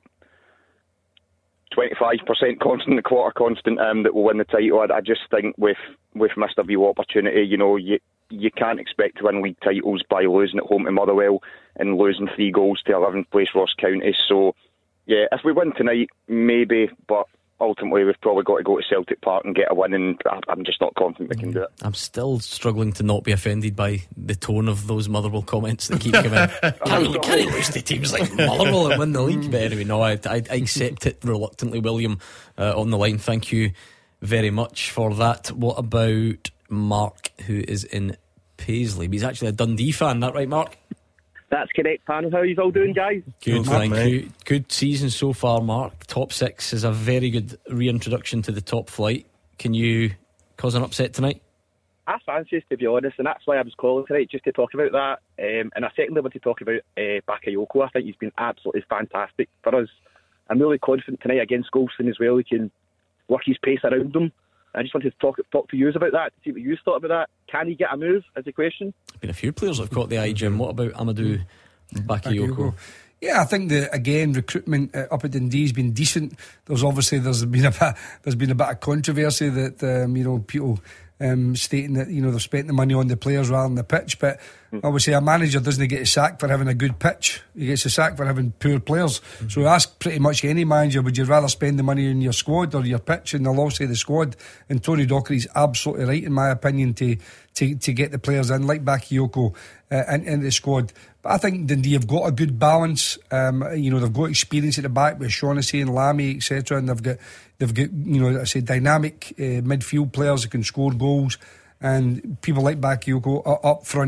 25% constant, a quarter constant that will win the title. I just think with Mr. View opportunity, you know, you can't expect to win league titles by losing at home to Motherwell and losing 3 goals to 11th place Ross County. So yeah, if we win tonight, maybe, but ultimately we've probably got to go to Celtic Park and get a win, and I'm just not confident we can do it. I'm still struggling to not be offended by the tone of those Motherwell comments that keep coming. Can he lose to teams like Motherwell and win the league? But anyway, no, I accept it reluctantly. William on the line, thank you very much for that. What about Mark, who is in Paisley? He's actually a Dundee fan, that right, Mark? That's correct, panel. How are you all doing, guys? Good, thank you. Good season so far, Mark. Top 6 is a very good reintroduction to the top flight. Can you cause an upset tonight? I fancy us, to be honest, and that's why I was calling tonight, just to talk about that. And I secondly want to talk about Bakayoko. I think he's been absolutely fantastic for us. I'm really confident tonight against Goldson as well. He can work his pace around him. I just wanted to talk to you about that, to see what you thought about that. Can he get a move, is the question? There's been a few players that have caught the eye, Jim. What about Amadou Bakayoko? Yeah, I think that again recruitment up at Dundee has been decent. There's been a bit of controversy that people stating that they've spent the money on the players rather than the pitch, but obviously a manager doesn't get a sack for having a good pitch. He gets a sack for having poor players. So ask pretty much any manager, would you rather spend the money on your squad or your pitch? And they'll all say the squad. And Tony Dockery's absolutely right, in my opinion, to get the players in like Bakayoko into the squad. But I think Dundee have got a good balance. They've got experience at the back with Shaughnessy and Lamy, etc. And they've got dynamic midfield players that can score goals, and people like Bakayoko up front.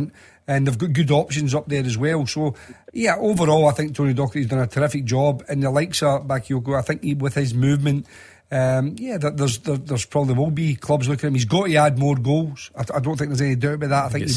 and they've got good options up there as well. So yeah, overall I think Tony Docherty's done a terrific job, and the likes of Bakayoko, I think with his movement, there's probably will be clubs looking at him. He's got to add more goals. I don't think there's any doubt about that. I think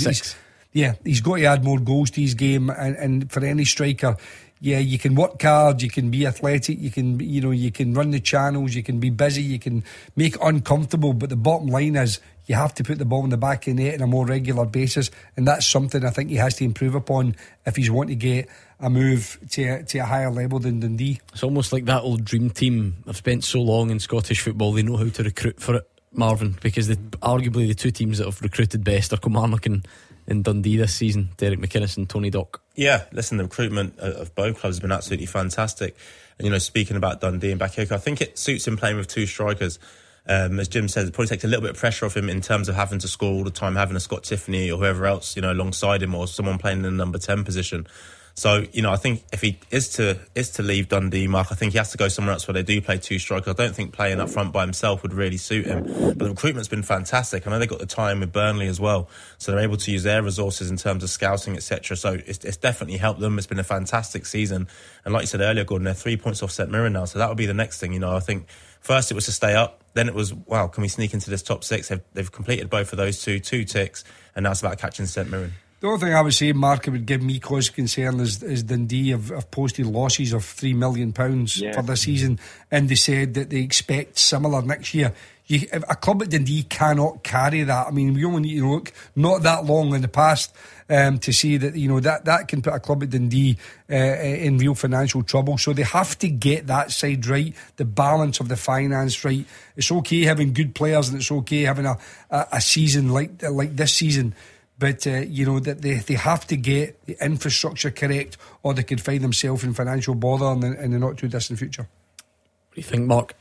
he's got to add more goals to his game, and for any striker, yeah, you can work hard, you can be athletic, you can run the channels, you can be busy, you can make it uncomfortable, but the bottom line is you have to put the ball in the back of the net on a more regular basis, and that's something I think he has to improve upon if he's wanting to get a move to a higher level than Dundee. It's almost like that old dream team. I've spent so long in Scottish football, they know how to recruit for it, Marvin, because arguably the two teams that have recruited best are Kilmarnock and Dundee this season. Derek McInnes and Tony Dock. Yeah, listen, the recruitment of both clubs has been absolutely fantastic. And speaking about Dundee and Bakayoko, I think it suits him playing with two strikers. As Jim says, it probably takes a little bit of pressure off him in terms of having to score all the time, having a Scott Tiffany or whoever else alongside him, or someone playing in the number 10 position. So I think if he is to leave Dundee, Mark, I think he has to go somewhere else where they do play two strikers. I don't think playing up front by himself would really suit him. But the recruitment's been fantastic. I know they got the time with Burnley as well, so they're able to use their resources in terms of scouting, etc. So it's definitely helped them. It's been a fantastic season, and like you said earlier, Gordon, they're 3 points off St Mirren now, so that would be the next thing. I think first it was to stay up, then it was, wow, can we sneak into this top six? They've completed both of those two ticks, and now it's about catching St Mirren. The only thing I would say, Mark, it would give me cause of concern is Dundee have posted losses of £3 million for the season, and they said that they expect similar next year. A club at Dundee cannot carry that. I mean, we only need to look not that long in the past to see that that can put a club at Dundee in real financial trouble. So they have to get that side right, the balance of the finance right. It's okay having good players, and it's okay having a season like this season. But that they have to get the infrastructure correct, or they could find themselves in financial bother in the not too distant future. What do you think, Mark?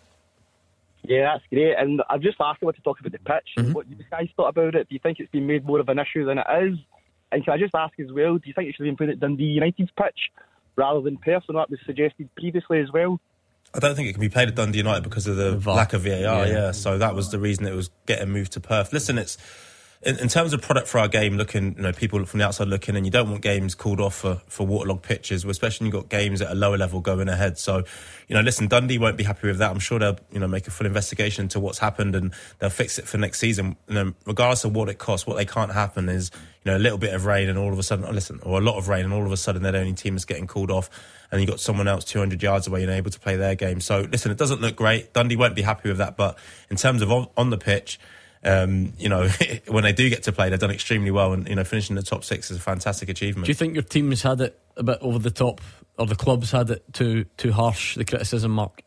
Yeah, that's great. And I've just asked him to talk about the pitch. What do you guys thought about it? Do you think it's been made more of an issue than it is? And can I just ask as well, do you think it should have been put at Dundee United's pitch rather than Perth? And that was suggested previously as well. I don't think it can be played at Dundee United because of the lack of VAR. Yeah, so that was the reason it was getting moved to Perth. Listen, it's in terms of product for our game, looking, people from the outside looking, and you don't want games called off for waterlogged pitches, especially when you've got games at a lower level going ahead. So, listen, Dundee won't be happy with that. I'm sure they'll, make a full investigation into what's happened, and they'll fix it for next season. Regardless of what it costs, what they can't happen is, a little bit of rain and all of a sudden, or a lot of rain and all of a sudden they're the only team that's getting called off, and you've got someone else 200 yards away and able to play their game. So, listen, it doesn't look great. Dundee won't be happy with that, but in terms of on the pitch, when they do get to play, they've done extremely well, and finishing the top six is a fantastic achievement. Do you think your team's had it a bit over the top, or the club's had it too harsh, the criticism, Mark?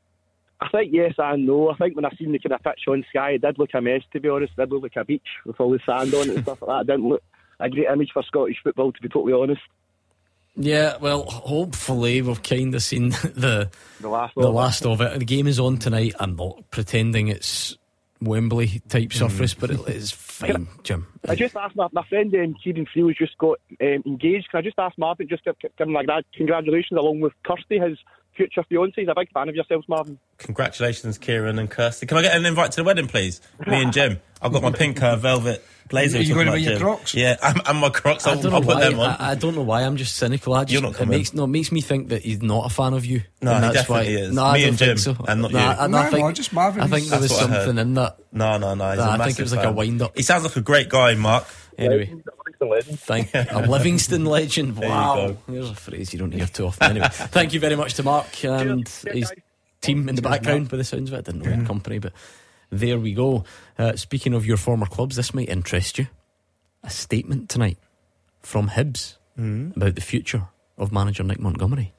I think yes and no. I think when I seen the kind of pitch on Sky, it did look a mess, to be honest. It did look like a beach with all the sand on it and stuff like that. It didn't look a great image for Scottish football, to be totally honest. Yeah, well, hopefully we've kind of seen the last of it. The game is on tonight. I'm not pretending it's Wembley type surface, but it is fine, Jim. I just asked my friend Kieran Freel's just got engaged. Can I just ask Marvin, just give him like that congratulations along with Kirsty, his future fiancée? He's a big fan of yourselves, Marvin. Congratulations, Kieran and Kirsty. Can I get an invite to the wedding, please? Me and Jim. I've got my pink velvet blazer. Are you going to wear your Crocs? Yeah, and my Crocs. I'll put them on. I don't know why. I'm just cynical. You're not coming. It makes me think that he's not a fan of you. No, and he that's definitely why. is. No, me and Jim, so. and not you. No, just Marvin. I think there was something in that. No. I think it was like a wind up. He sounds like a great guy, Mark. Anyway, Livingston legend. A Livingston legend. Wow, there's a phrase you don't hear too often. Anyway, thank you very much to Mark and his team in the background. By the sounds of it, I didn't know he had company, but there we go. Speaking of your former clubs, this might interest you. A statement tonight from Hibs about the future of manager Nick Montgomery.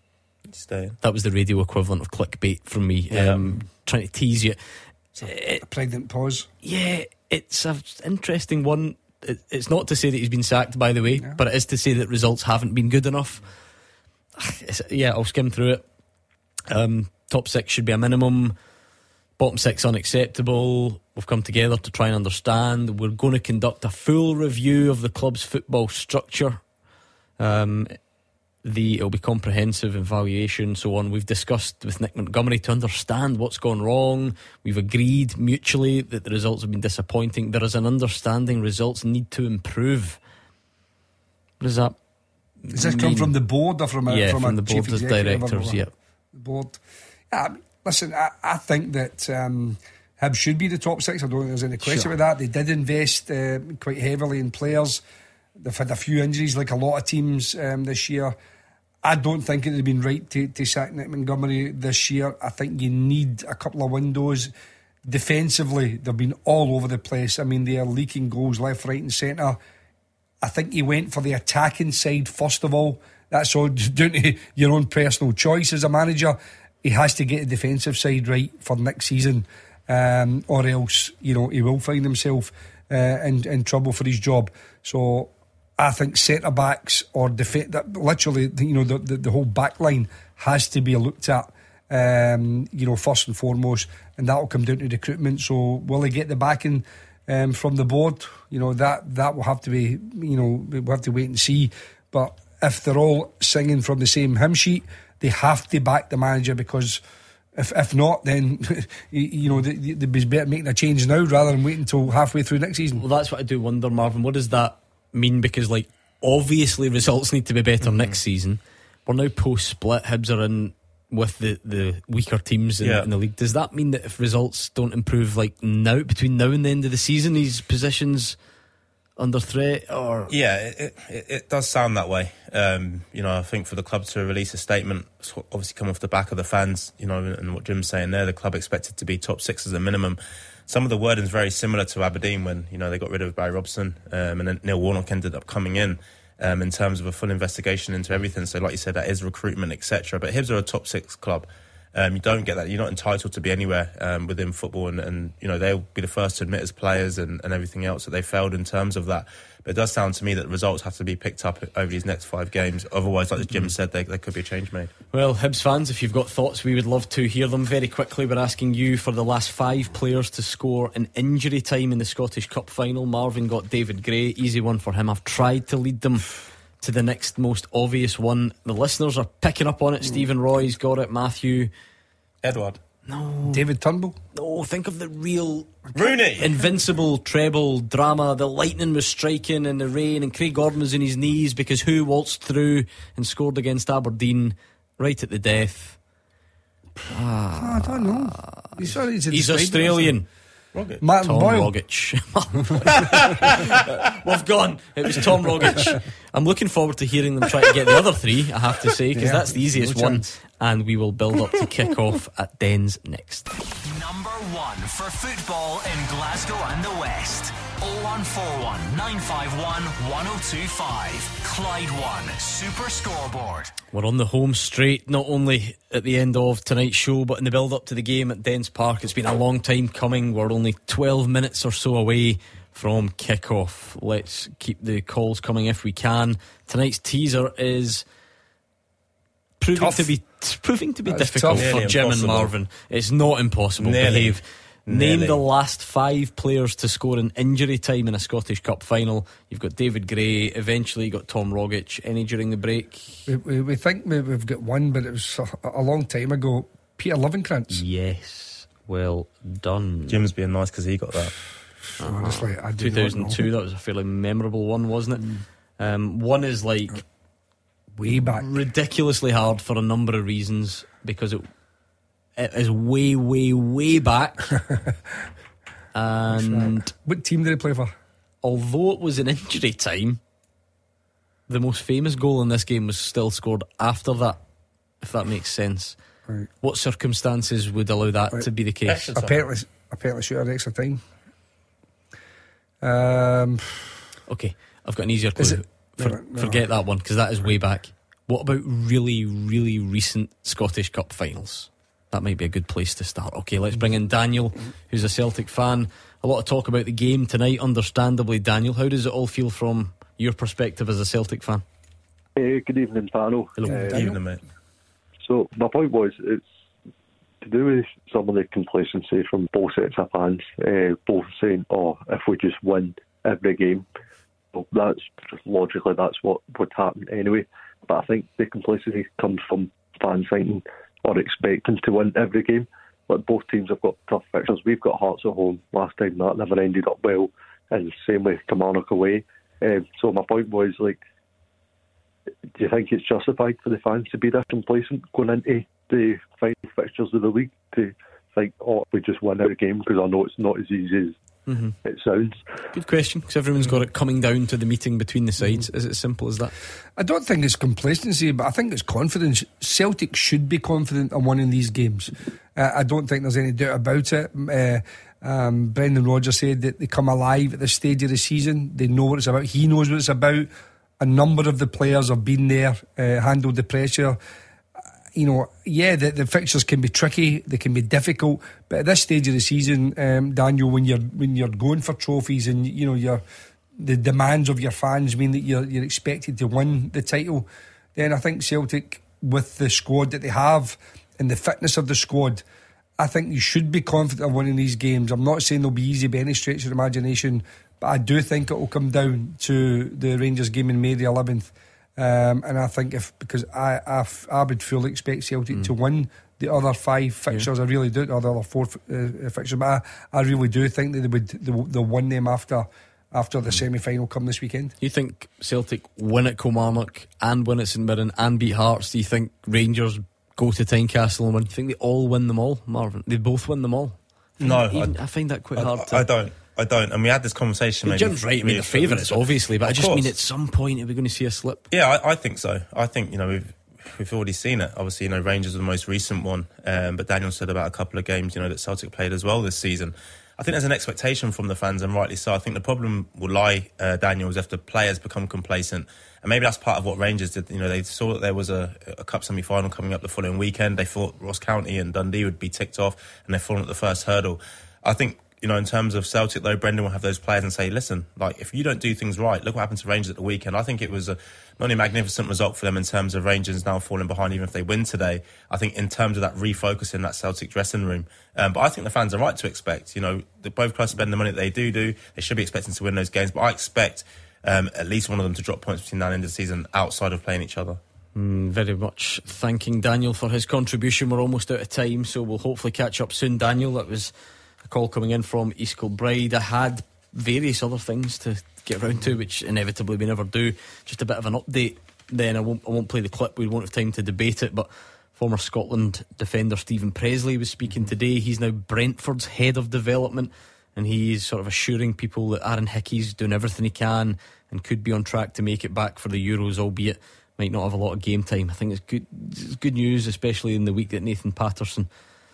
That was the radio equivalent of clickbait from me, trying to tease you. A pregnant pause. Yeah, it's an interesting one. It's not to say that he's been sacked, by the way, but it is to say that results haven't been good enough. I'll skim through it. Top six should be a minimum. Bottom six unacceptable. We've come together to try and understand. We're going to conduct a full review of the club's football structure. It'll be comprehensive evaluation, so on. We've discussed with Nick Montgomery to understand what's gone wrong. We've agreed mutually that the results have been disappointing. There is an understanding results need to improve. What does that Does this come from the board or from a from a the chief board of executive or directors? Yeah. The board. Listen, I think that Hibs should be the top six. I don't think there's any question about that. They did invest quite heavily in players. They've had a few injuries, like a lot of teams this year. I don't think it would have been right to sack Nick Montgomery this year. I think you need a couple of windows. Defensively, they've been all over the place. I mean, they are leaking goals left, right and centre. I think he went for the attacking side first of all. That's all down to your own personal choice as a manager. He has to get the defensive side right for next season, or else, he will find himself in trouble for his job. So I think centre backs or literally, the whole back line has to be looked at, first and foremost, and that will come down to recruitment. So will he get the backing from the board? That will have to be, we'll have to wait and see. But if they're all singing from the same hymn sheet, they have to back the manager, because if not, then they'd be better making a change now rather than waiting until halfway through next season. Well, that's what I do wonder, Marvin. What does that mean? Because obviously results need to be better next season. We're now post-split. Hibs are in with the weaker teams in the league. Does that mean that if results don't improve now, between now and the end of the season, these positions under threat? Or it does sound that way. I think for the club to release a statement, obviously come off the back of the fans, and what Jim's saying there, the club expected to be top six as a minimum. Some of the wording is very similar to Aberdeen when they got rid of Barry Robson, and then Neil Warnock ended up coming in terms of a full investigation into everything. So like you said, that is recruitment, etc. But Hibs are a top six club. You don't get that. You're not entitled to be anywhere within football, and they'll be the first to admit as players and everything else that they failed in terms of that. But it does sound to me that the results have to be picked up over these next 5 games. Otherwise, like Jim said, there could be a change made. Well, Hibs fans, if you've got thoughts, we would love to hear them. Very quickly, we're asking you for the last 5 players to score in injury time in the Scottish Cup final. Marvin got David Gray, easy one for him. I've tried to lead them to the next most obvious one. The listeners are picking up on it. Stephen Roy's got it. Matthew Edward. No. David Turnbull. No, think of the real Rooney. Invincible treble drama. The lightning was striking in the rain and Craig Gordon was in his knees because who waltzed through and scored against Aberdeen right at the death? I don't know. He's Australian. Martin Tom Boyle. Rogic. We've gone. It was Tom Rogic. I'm looking forward to hearing them try to get the other 3, I have to say, because that's the easiest one. And we will build up to kick off at Dens next. Number 1 for football in Glasgow and the West. 0141 951 1025. Clyde One Super Scoreboard. We're on the home straight, not only at the end of tonight's show, but in the build up to the game at Dens Park. It's been a long time coming. We're only 12 minutes or so away from kick-off. Let's keep the calls coming if we can. Tonight's teaser is proving to be difficult for Jim and Marvin. It's not impossible. Behave. Name the last 5 players to score in injury time in a Scottish Cup final. You've got David Gray, eventually you got Tom Rogic. Any during the break? We think we've got one, but it was a long time ago. Peter Livenkrantz. Yes, well done. Jim's being nice because he got that. Honestly, I do 2002, that was a fairly memorable one, wasn't it? One is way back, ridiculously hard for a number of reasons, because it is way, way, way back. And what team did he play for? Although it was in injury time, the most famous goal in this game was still scored after that, if that makes sense. Right. What circumstances would allow that to be the case? Apparently shoot extra time. Okay, I've got an easier clue. Forget that one, because that is way back. What about really, really recent Scottish Cup finals? That might be a good place to start. Okay, let's bring in Daniel, who's a Celtic fan. A lot of talk about the game tonight, understandably. Daniel, how does it all feel from your perspective as a Celtic fan? Good evening, panel. Hello. Good evening, mate. So my point was, it's to do with some of the complacency from both sets of fans, both saying, if we just win every game, well, that's what would happen anyway. But I think the complacency comes from fans thinking or expecting to win every game. Like, both teams have got tough fixtures. We've got Hearts at home. Last time that never ended up well, and same with Kilmarnock away. So my point was, do you think it's justified for the fans to be this complacent going into the final fixtures of the league, to think, oh, we just win out a game? Because I know it's not as easy as it sounds. Good question, because everyone's got it coming down to the meeting between the sides. Is it as simple as that? I don't think it's complacency, but I think it's confidence. Celtic should be confident in winning these games. I don't think there's any doubt about it. Brendan Rodgers said that they come alive at this stage of the season. They know what it's about. He knows what it's about. A number of the players have been there, handled the pressure. You know, the fixtures can be tricky, they can be difficult, but at this stage of the season, Daniel, when you're going for trophies and you know the demands of your fans mean that you're expected to win the title, then I think Celtic, with the squad that they have and the fitness of the squad, I think you should be confident of winning these games. I'm not saying they'll be easy by any stretch of the imagination, but I do think it will come down to the Rangers game in May the 11th. And I think because I would fully expect Celtic to win the other 5 fixtures. I really do, or the other 4 fixtures. But I really do think that they'll win them after the semi-final come this weekend. You think Celtic win at Kilmarnock and win at St Mirren and beat Hearts? Do you think Rangers go to Tynecastle and win? Do you think they all win them all, Marvin? They both win them all? I find that quite hard to... I don't, and we had this conversation. Jim's right. I mean, they're favourites, obviously, but I just mean at some point are we going to see a slip? Yeah, I think so. I think we've already seen it. Obviously, Rangers are the most recent one, but Daniel said about a couple of games that Celtic played as well this season. I think there's an expectation from the fans, and rightly so. I think the problem will lie, Daniel, is if the players become complacent, and maybe that's part of what Rangers did. They saw that there was a cup semi-final coming up the following weekend. They thought Ross County and Dundee would be ticked off, and they've fallen at the first hurdle. I think, in terms of Celtic, though, Brendan will have those players and say, listen, if you don't do things right, look what happened to Rangers at the weekend. I think it was not only a magnificent result for them in terms of Rangers now falling behind, even if they win today. I think in terms of that refocusing that Celtic dressing room. But I think the fans are right to expect, that both clubs spend the money that they do. They should be expecting to win those games. But I expect at least one of them to drop points between now and end of the season outside of playing each other. Very much thanking Daniel for his contribution. We're almost out of time, so we'll hopefully catch up soon. Daniel, that was a call coming in from East Kilbride. I had various other things to get around to, which inevitably we never do. Just a bit of an update then. I won't play the clip, we won't have time to debate it, but former Scotland defender Stephen Presley was speaking today. He's now Brentford's head of development, and he's sort of assuring people that Aaron Hickey's doing everything he can and could be on track to make it back for the Euros, albeit might not have a lot of game time. I think it's good news, especially in the week that Nathan Patterson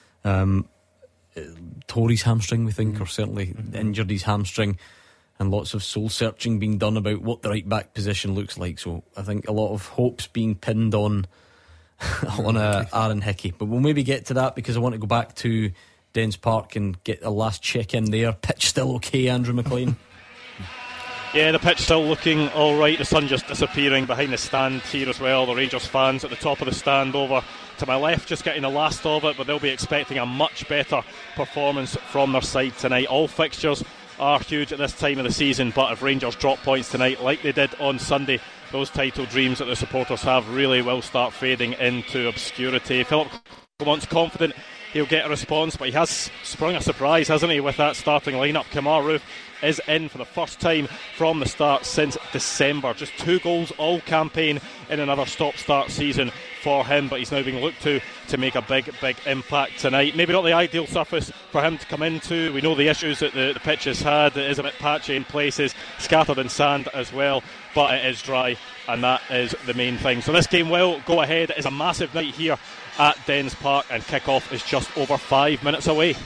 tore his hamstring, we think, or certainly injured his hamstring, and lots of soul searching being done about what the right back position looks like. So I think a lot of hopes being pinned on Aaron Hickey, but we'll maybe get to that, because I want to go back to Dens Park and get a last check in there. Pitch still okay, Andrew McLean? Yeah, the pitch still looking alright. The sun just disappearing behind the stand here as well. The Rangers fans at the top of the stand over to my left just getting the last of it, but they'll be expecting a much better performance from their side tonight. All fixtures are huge at this time of the season, but if Rangers drop points tonight like they did on Sunday, those title dreams that the supporters have really will start fading into obscurity. Philip Clement's confident he'll get a response, but he has sprung a surprise, hasn't he, with that starting lineup. Kemar Roofe is in for the first time from the start since December. Just 2 goals all campaign in another stop-start season for him, but he's now being looked to make a big impact tonight. Maybe not the ideal surface for him to come into. We know the issues that the pitch has had. It is a bit patchy in places, scattered in sand as well, but it is dry, and that is the main thing. So this game will go ahead. It is a massive night here at Dens Park, and kick-off is just over 5 minutes away.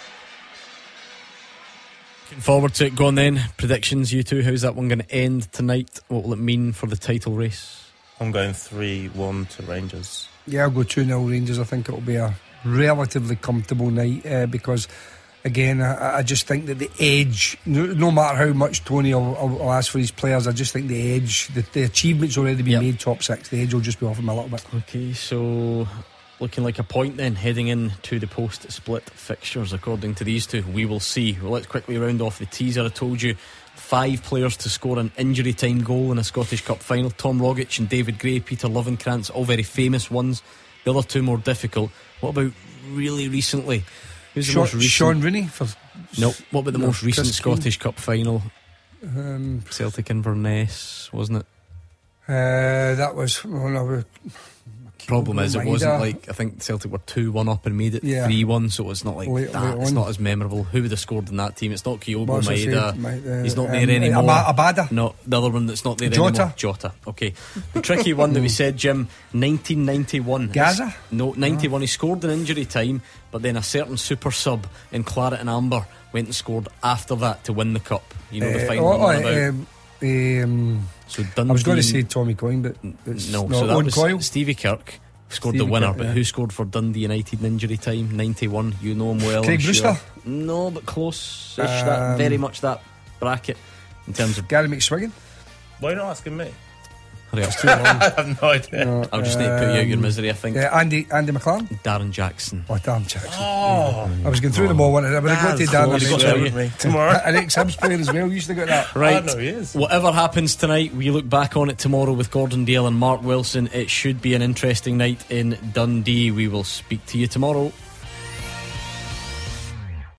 Looking forward to it. Go on then. Predictions, you two. How's that one going to end tonight? What will it mean for the title race? I'm going 3-1 to Rangers. Yeah, I'll go 2-0 Rangers. I think it'll be a relatively comfortable night, because again, I just think that the edge, no matter how much Tony will ask for his players, I just think the edge, the achievements already been made top 6, the edge will just be off him a little bit. Okay, so looking like a point then, heading into the post-split fixtures according to these two. We will see. Well, let's quickly round off the teaser. I told you 5 players to score an injury time goal in a Scottish Cup final. Tom Rogic and David Gray, Peter Lovenkrands, all very famous ones. The other 2 more difficult. What about really recently? Who's the most recent? Sean Rooney? No, what about the most recent Chris Scottish Cup final? Celtic Inverness, wasn't it? That was Problem is, it Maeda. wasn't like, I think Celtic were 2-1 up and made it 3-1, so it's not like Late that. It's on. not as memorable. Who would have scored in that team? It's not Kyogo What's his Maeda. name? He's not there anymore. Abada. No, the other one that's not there Jota. anymore. Jota. Okay. The tricky one that we said, Jim, 1991. Gaza? No, 91. He scored in injury time, but then a certain super sub in Claret and Amber went and scored after that to win the cup. You know the final I'm on about. So Dundee, I was going to say Tommy Coyne, but it's no, not. so that Owen was Coyle. Stevie Kirk scored Stevie the winner, Kirk, but yeah. who scored for Dundee United in injury time? 91. You know him well. Craig I'm Brewster? Sure. No, but close-ish. That very much that bracket in terms of Gary McSwiggan. Why are you not asking me? Hurry up, it's too long. I have no idea. I'll just need to put you out your misery, I think. Andy McLaren. Darren Jackson. Oh, Darren Jackson. I was going through them all. I would have got to Darren. Tomorrow. An ex-Hibs player as well. You used to get that. Right. I know he is. Whatever happens tonight, we look back on it tomorrow with Gordon Dale and Mark Wilson. It should be an interesting night in Dundee. We will speak to you tomorrow.